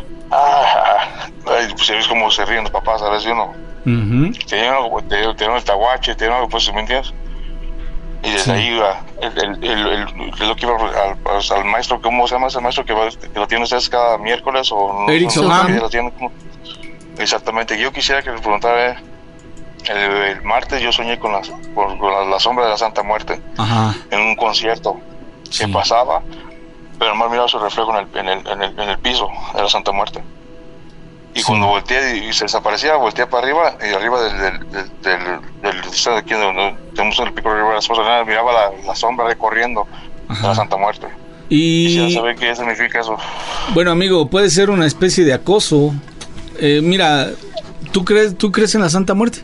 ah, ay, pues ves cómo se ríen los papás, ¿sabes? Yo no. Uh-huh. Te dieron el tahuache, te dieron algo, pues, ¿me entiendes? Y desde sí. ahí el, el, el, el, lo que iba al, al, al maestro, ¿cómo se llama ese maestro que, va, que lo tiene ustedes cada miércoles? O Eric no, Soham. No, exactamente, yo quisiera que les preguntara, el, el martes yo soñé con, las, con, con la, la sombra de la Santa Muerte. Ajá. En un concierto sí. que pasaba, pero nomás miraba su reflejo en el, en, el, en, el, en el piso de la Santa Muerte. Y sí. cuando volteé y se desaparecía, volteé para arriba, y arriba del del del del, del, del aquí donde tenemos el pico de arriba de la esposa, miraba la, la sombra recorriendo Ajá. de la Santa Muerte. Y quisiera saber qué significa eso. Bueno, amigo, puede ser una especie de acoso. Eh, mira, ¿tú crees tú crees en la Santa Muerte?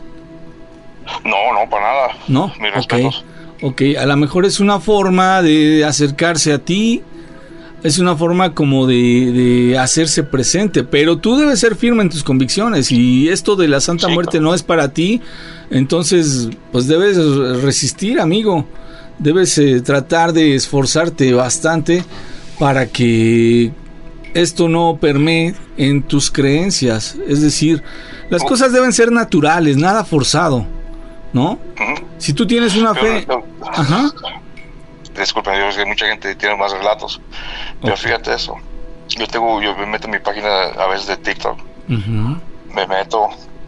No, no, para nada. No. Mis respetos. Ok, a lo mejor es una forma de acercarse a ti Es una forma como de, de hacerse presente, pero tú debes ser firme en tus convicciones y esto de la Santa sí, Muerte no es para ti, entonces pues debes resistir, amigo, debes eh, tratar de esforzarte bastante para que esto no permee en tus creencias, es decir, las cosas deben ser naturales, nada forzado, ¿no? Uh-huh. Si tú tienes una fe... No, no. Ajá. Disculpen, yo sé que mucha gente tiene más relatos, pero okay. Fíjate eso, yo tengo, yo me meto en mi página a veces de TikTok, uh-huh. me meto,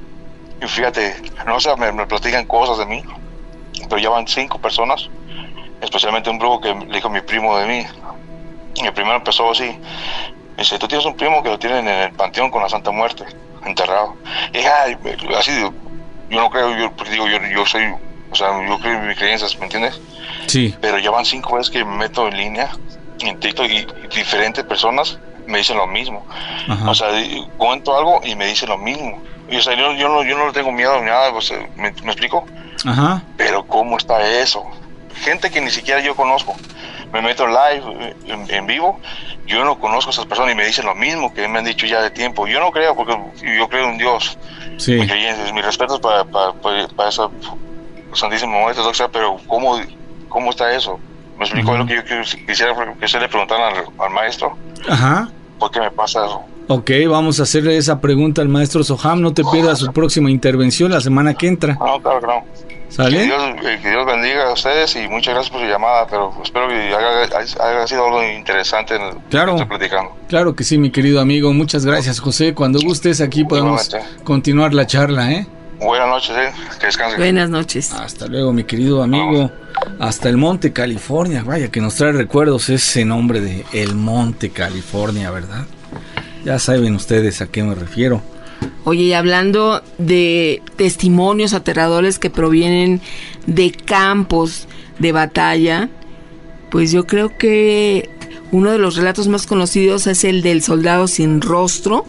y fíjate, no sé, me, me platican cosas de mí, pero ya van cinco personas, especialmente un brujo que le dijo a mi primo de mí, y el primero empezó así, dice, tú tienes un primo que lo tienen en el panteón con la Santa Muerte, enterrado, y ay, así digo, yo no creo, yo digo, yo, yo soy, o sea, yo creo en mis creencias, ¿me entiendes? Sí. Pero ya van cinco veces que me meto en línea en TikTok y, y diferentes personas me dicen lo mismo. Ajá. O sea, cuento algo y me dicen lo mismo. Y, o sea, yo, yo, no, yo no tengo miedo ni nada, pues, ¿me, ¿me explico? Ajá. Pero ¿cómo está eso? Gente que ni siquiera yo conozco. Me meto live, en, en vivo, yo no conozco a esas personas y me dicen lo mismo que me han dicho ya de tiempo. Yo no creo, porque yo creo en Dios. Sí. Mi creencia, mis respetos para, para, para, para esa Santísima Muerte, o sea, pero ¿cómo... ¿Cómo está eso? Me explicó uh-huh. Lo que yo quisiera que se le preguntaran al, al maestro. Ajá. ¿Por qué me pasa eso? Ok, vamos a hacerle esa pregunta al maestro Soham. No te pierdas su próxima intervención la semana que entra. No, claro que no. ¿Sale? Que Dios, que Dios bendiga a ustedes y muchas gracias por su llamada, pero espero que haya, haya sido algo interesante en el claro, que estoy platicando. Claro que sí, mi querido amigo. Muchas gracias, José. Cuando gustes aquí podemos Igualmente. Continuar la charla, ¿eh? Buenas noches, ¿eh? Que descansen. Buenas noches. Hasta luego, mi querido amigo. Hasta el Monte California, vaya que nos trae recuerdos ese nombre de El Monte California, ¿verdad? Ya saben ustedes a qué me refiero. Oye, y hablando de testimonios aterradores que provienen de campos de batalla, pues yo creo que uno de los relatos más conocidos es el del soldado sin rostro,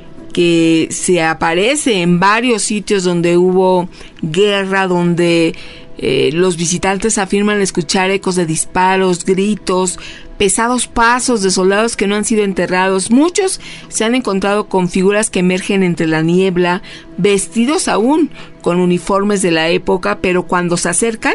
que se aparece en varios sitios donde hubo guerra, donde eh, los visitantes afirman escuchar ecos de disparos, gritos, pesados pasos de soldados que no han sido enterrados. Muchos se han encontrado con figuras que emergen entre la niebla, vestidos aún con uniformes de la época, pero cuando se acercan,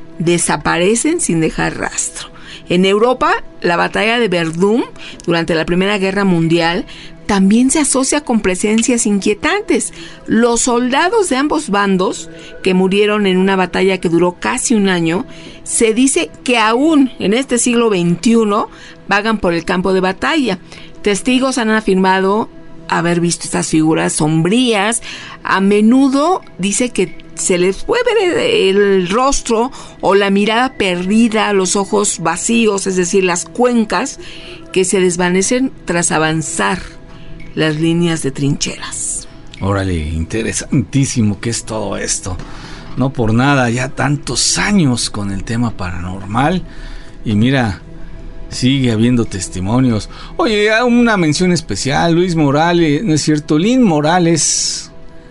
desaparecen sin dejar rastro. En Europa, la batalla de Verdún, durante la Primera Guerra Mundial, también se asocia con presencias inquietantes. Los soldados de ambos bandos, que murieron en una batalla que duró casi un año, se dice que aún en este siglo veintiuno vagan por el campo de batalla. Testigos han afirmado haber visto estas figuras sombrías. A menudo dice que se les puede ver el, el rostro o la mirada perdida, los ojos vacíos, es decir, las cuencas que se desvanecen tras avanzar las líneas de trincheras. Órale, interesantísimo que es todo esto. No por nada, ya tantos años con el tema paranormal. Y mira, sigue habiendo testimonios. Oye, una mención especial, Luis Morales, ¿no es cierto? Lynn Morales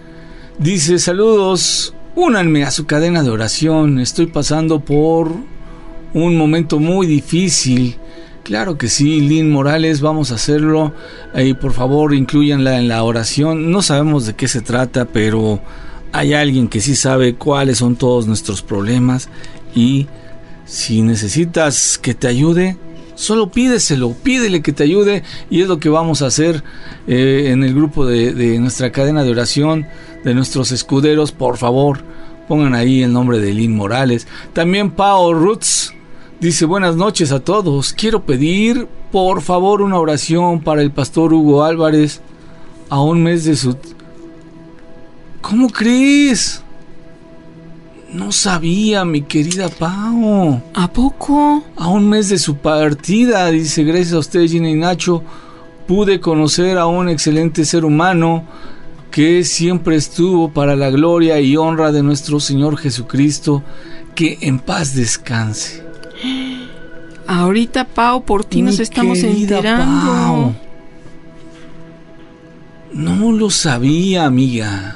dice, saludos, únanme a su cadena de oración. Estoy pasando por un momento muy difícil. Claro que sí, Lynn Morales, vamos a hacerlo. Y por favor, inclúyanla en la oración. No sabemos de qué se trata, pero hay alguien que sí sabe cuáles son todos nuestros problemas. Y si necesitas que te ayude, solo pídeselo, pídele que te ayude. Y es lo que vamos a hacer eh, en el grupo de, de nuestra cadena de oración, de nuestros escuderos. Por favor, pongan ahí el nombre de Lynn Morales. También Pao Roots dice, buenas noches a todos. Quiero pedir, por favor, una oración para el pastor Hugo Álvarez a un mes de su... ¿Cómo crees? No sabía, mi querida Pao. ¿A poco? A un mes de su partida, dice, gracias a ustedes, Gina y Nacho, pude conocer a un excelente ser humano que siempre estuvo para la gloria y honra de nuestro Señor Jesucristo. Que en paz descanse. Ahorita, Pau, por ti nos estamos enterando. Pau. No lo sabía, amiga.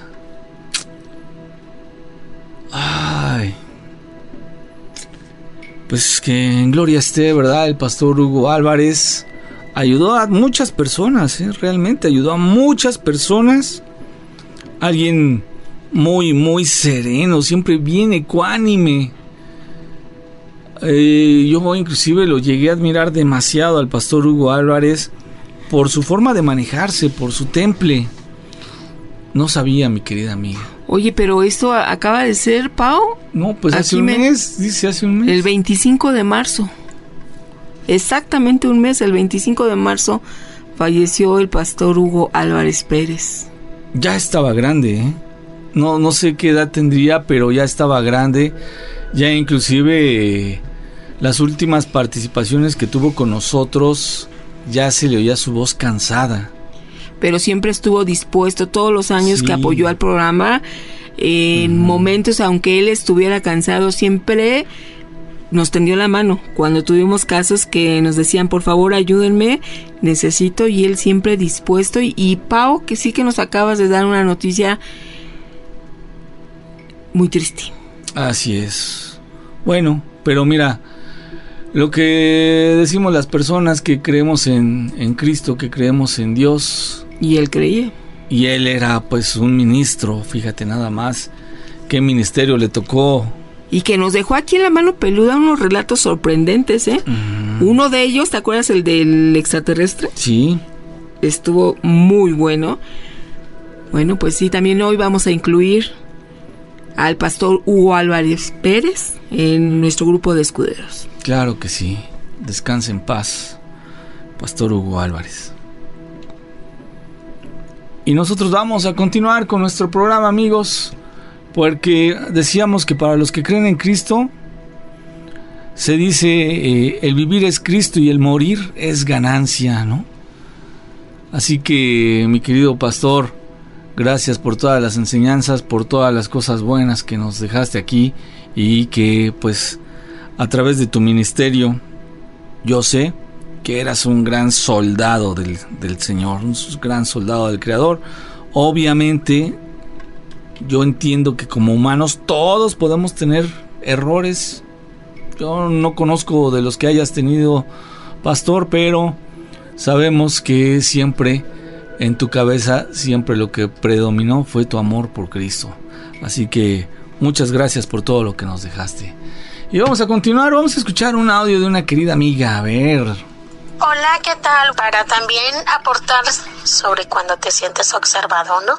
Ay. Pues que en gloria esté, ¿verdad? El pastor Hugo Álvarez. ayudó a muchas personas, ¿eh? Realmente ayudó a muchas personas. Alguien muy, muy sereno, siempre bien ecuánime. Eh, yo inclusive lo llegué a admirar demasiado al pastor Hugo Álvarez por su forma de manejarse, por su temple. No sabía, mi querida amiga. Oye, pero esto acaba de ser, Pau. No, pues hace un mes, dice hace un mes. El veinticinco de marzo. Exactamente un mes, el veinticinco de marzo, falleció el pastor Hugo Álvarez Pérez. Ya estaba grande, ¿eh? No, no sé qué edad tendría, pero ya estaba grande. Ya inclusive eh, las últimas participaciones que tuvo con nosotros, ya se le oía su voz cansada. Pero siempre estuvo dispuesto todos los años sí. que apoyó al programa. En mm. momentos, aunque él estuviera cansado, siempre nos tendió la mano. Cuando tuvimos casos que nos decían, por favor, ayúdenme, necesito, y él siempre dispuesto. Y, y Pau, que sí que nos acabas de dar una noticia muy triste. Así es. Bueno, pero mira, lo que decimos las personas que creemos en, en Cristo, que creemos en Dios. Y él creía. Y él era pues un ministro, fíjate nada más, qué ministerio le tocó. Y que nos dejó aquí en la mano peluda unos relatos sorprendentes, ¿eh? Mm. Uno de ellos, ¿te acuerdas el del extraterrestre? Sí. Estuvo muy bueno. Bueno, pues sí, también hoy vamos a incluir al pastor Hugo Álvarez Pérez en nuestro grupo de escuderos. Claro que sí. Descanse en paz, pastor Hugo Álvarez. Y nosotros vamos a continuar con nuestro programa, amigos, porque decíamos que para los que creen en Cristo, se dice, eh, el vivir es Cristo y el morir es ganancia, ¿no? Así que, mi querido pastor, gracias por todas las enseñanzas, por todas las cosas buenas que nos dejaste aquí, y que, pues, a través de tu ministerio, yo sé que eras un gran soldado del, del Señor, un gran soldado del Creador. Obviamente, yo entiendo que como humanos todos podemos tener errores. Yo no conozco de los que hayas tenido, pastor, pero sabemos que siempre en tu cabeza, siempre lo que predominó fue tu amor por Cristo. Así que muchas gracias por todo lo que nos dejaste. Y vamos a continuar, vamos a escuchar un audio de una querida amiga, a ver. Hola, ¿qué tal? Para también aportar sobre cuando te sientes observado, ¿no?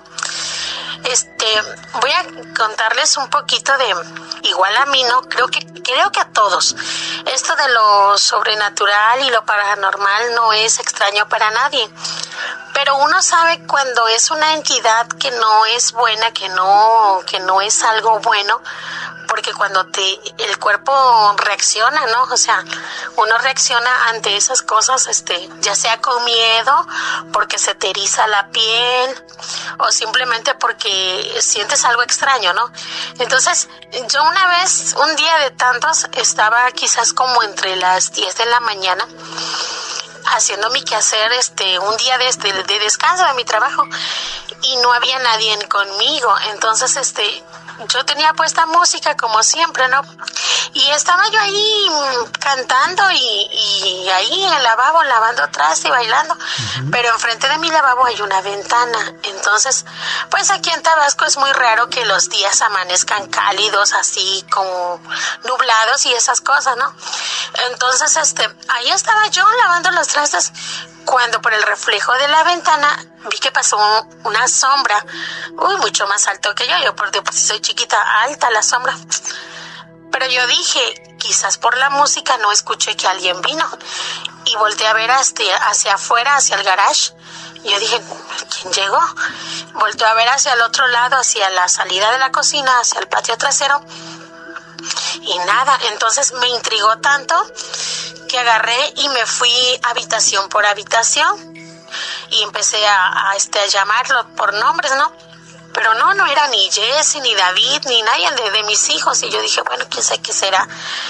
Este, voy a contarles un poquito de, igual a mí, ¿no? Creo que, creo que a todos. Esto de lo sobrenatural y lo paranormal no es extraño para nadie. Pero uno sabe cuando es una entidad que no es buena, que no, que no es algo bueno, porque cuando te, el cuerpo reacciona, ¿no? O sea, uno reacciona ante esas cosas, este, ya sea con miedo, porque se te eriza la piel, o simplemente porque sientes algo extraño, ¿no? Entonces, yo una vez, un día de tantos, estaba quizás como entre las diez de la mañana, haciendo mi quehacer, este, un día de, de, de descanso de mi trabajo, y no había nadie conmigo. Entonces, este, yo tenía puesta música como siempre, ¿no? Y estaba yo ahí cantando y, y ahí en el lavabo lavando trastes y bailando, uh-huh. Pero enfrente de mi lavabo hay una ventana. Entonces, pues aquí en Tabasco es muy raro que los días amanezcan cálidos, así como nublados y esas cosas, ¿no? Entonces, este, ahí estaba yo lavando los trastes cuando por el reflejo de la ventana vi que pasó un, una sombra, uy, mucho más alto que yo, yo porque pues soy chiquita, alta la sombra, pero yo dije, quizás por la música no escuché que alguien vino, y volteé a ver hacia, hacia afuera, hacia el garage, y yo dije, ¿quién llegó? Volteé a ver hacia el otro lado, hacia la salida de la cocina, hacia el patio trasero, y nada. Entonces me intrigó tanto que agarré y me fui habitación por habitación y empecé a, a, este, a llamarlo por nombres, ¿no? Pero no, no era ni Jesse, ni David, ni nadie de, de mis hijos. Y yo dije, bueno, quién sabe qué será.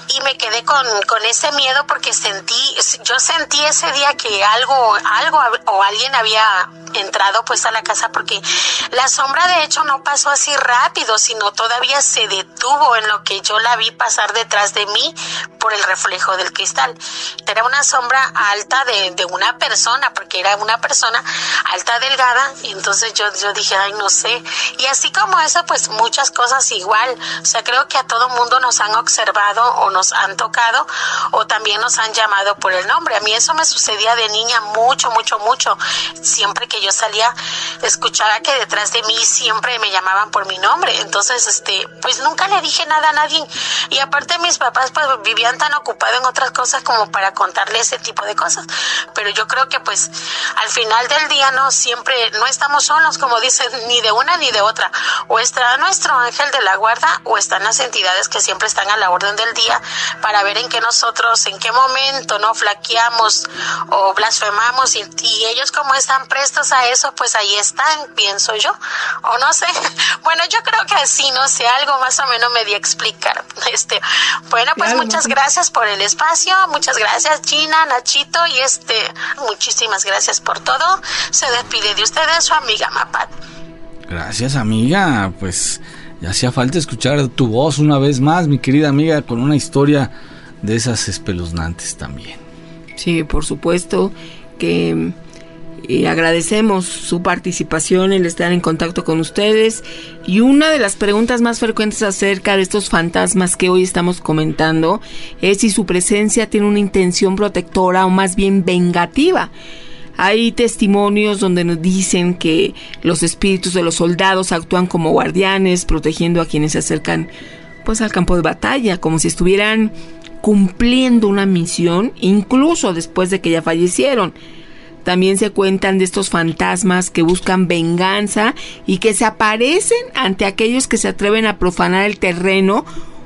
y me quedé con, con ese miedo porque sentí, yo sentí ese día que algo, algo o alguien había entrado pues a la casa, porque la sombra de hecho no pasó así rápido, sino todavía se detuvo en lo que yo la vi pasar detrás de mí por el reflejo del cristal. Era una sombra alta de, de una persona, porque era una persona alta, delgada, y entonces yo, yo dije, ay, no sé. Y así como eso, pues muchas cosas igual. O sea, creo que a todo mundo nos han observado o nos han tocado o también nos han llamado por el nombre. A mí eso me sucedía de niña mucho, mucho, mucho. Siempre que yo salía, escuchaba que detrás de mí siempre me llamaban por mi nombre. Entonces, este, pues nunca le dije nada a nadie. Y aparte mis papás pues vivían tan ocupados en otras cosas como para contarle ese tipo de cosas. Pero yo creo que pues al final del día no siempre, no estamos solos, como dicen, ni de una ni de otra. O está nuestro ángel de la guarda o están las entidades que siempre están a la orden del día para ver en qué nosotros, en qué momento no flaqueamos o blasfemamos, y, y ellos como están prestos a eso, pues ahí están, pienso yo, o no sé. Bueno, yo creo que sí, no sé, algo más o menos me di a explicar. Este, bueno, pues muchas gracias por el espacio, muchas gracias Gina, Nachito, y este, muchísimas gracias por todo. Se despide de ustedes su amiga Mapat. Gracias, amiga, pues ya hacía falta escuchar tu voz una vez más, mi querida amiga, con una historia de esas espeluznantes también. Sí, por supuesto que eh, agradecemos su participación, el estar en contacto con ustedes. Y una de las preguntas más frecuentes acerca de estos fantasmas que hoy estamos comentando es si su presencia tiene una intención protectora o más bien vengativa. Hay testimonios donde nos dicen que los espíritus de los soldados actúan como guardianes, protegiendo a quienes se acercan pues al campo de batalla, como si estuvieran cumpliendo una misión, incluso después de que ya fallecieron. También se cuentan de estos fantasmas que buscan venganza y que se aparecen ante aquellos que se atreven a profanar el terreno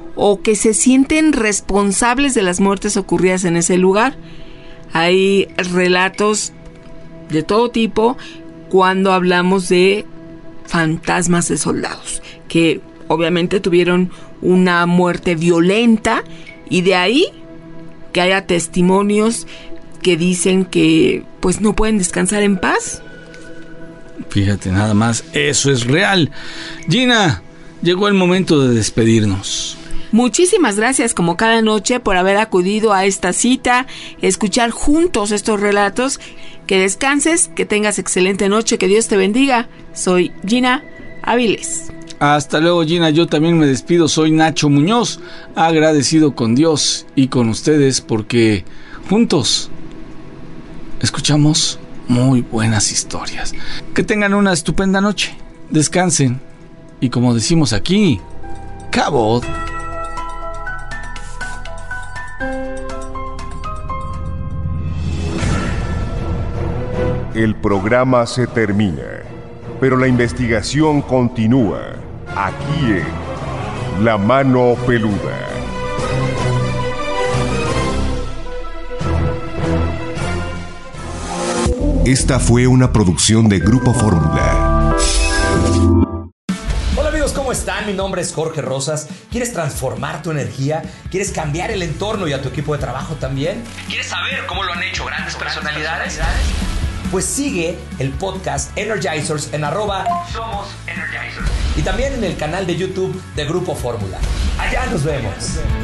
o que se sienten responsables de las muertes ocurridas en ese lugar. Hay relatos de todo tipo cuando hablamos de fantasmas de soldados que obviamente tuvieron una muerte violenta, y de ahí que haya testimonios que dicen que pues no pueden descansar en paz. Fíjate nada más, eso es real. Gina, llegó el momento de despedirnos. Muchísimas gracias como cada noche por haber acudido a esta cita, escuchar juntos estos relatos. Que descanses, que tengas excelente noche, que Dios te bendiga. Soy Gina Áviles. Hasta luego, Gina, yo también me despido, soy Nacho Muñoz, agradecido con Dios y con ustedes porque juntos escuchamos muy buenas historias. Que tengan una estupenda noche, descansen y como decimos aquí, cabot. El programa se termina, pero la investigación continúa aquí en La Mano Peluda. Esta fue una producción de Grupo Fórmula. Hola amigos, ¿cómo están? Mi nombre es Jorge Rosas. ¿Quieres transformar tu energía? ¿Quieres cambiar el entorno y a tu equipo de trabajo también? ¿Quieres saber cómo lo han hecho grandes personalidades? Pues sigue el podcast Energizers en arroba Somos Energizers. Y también en el canal de YouTube de Grupo Fórmula. Allá nos vemos.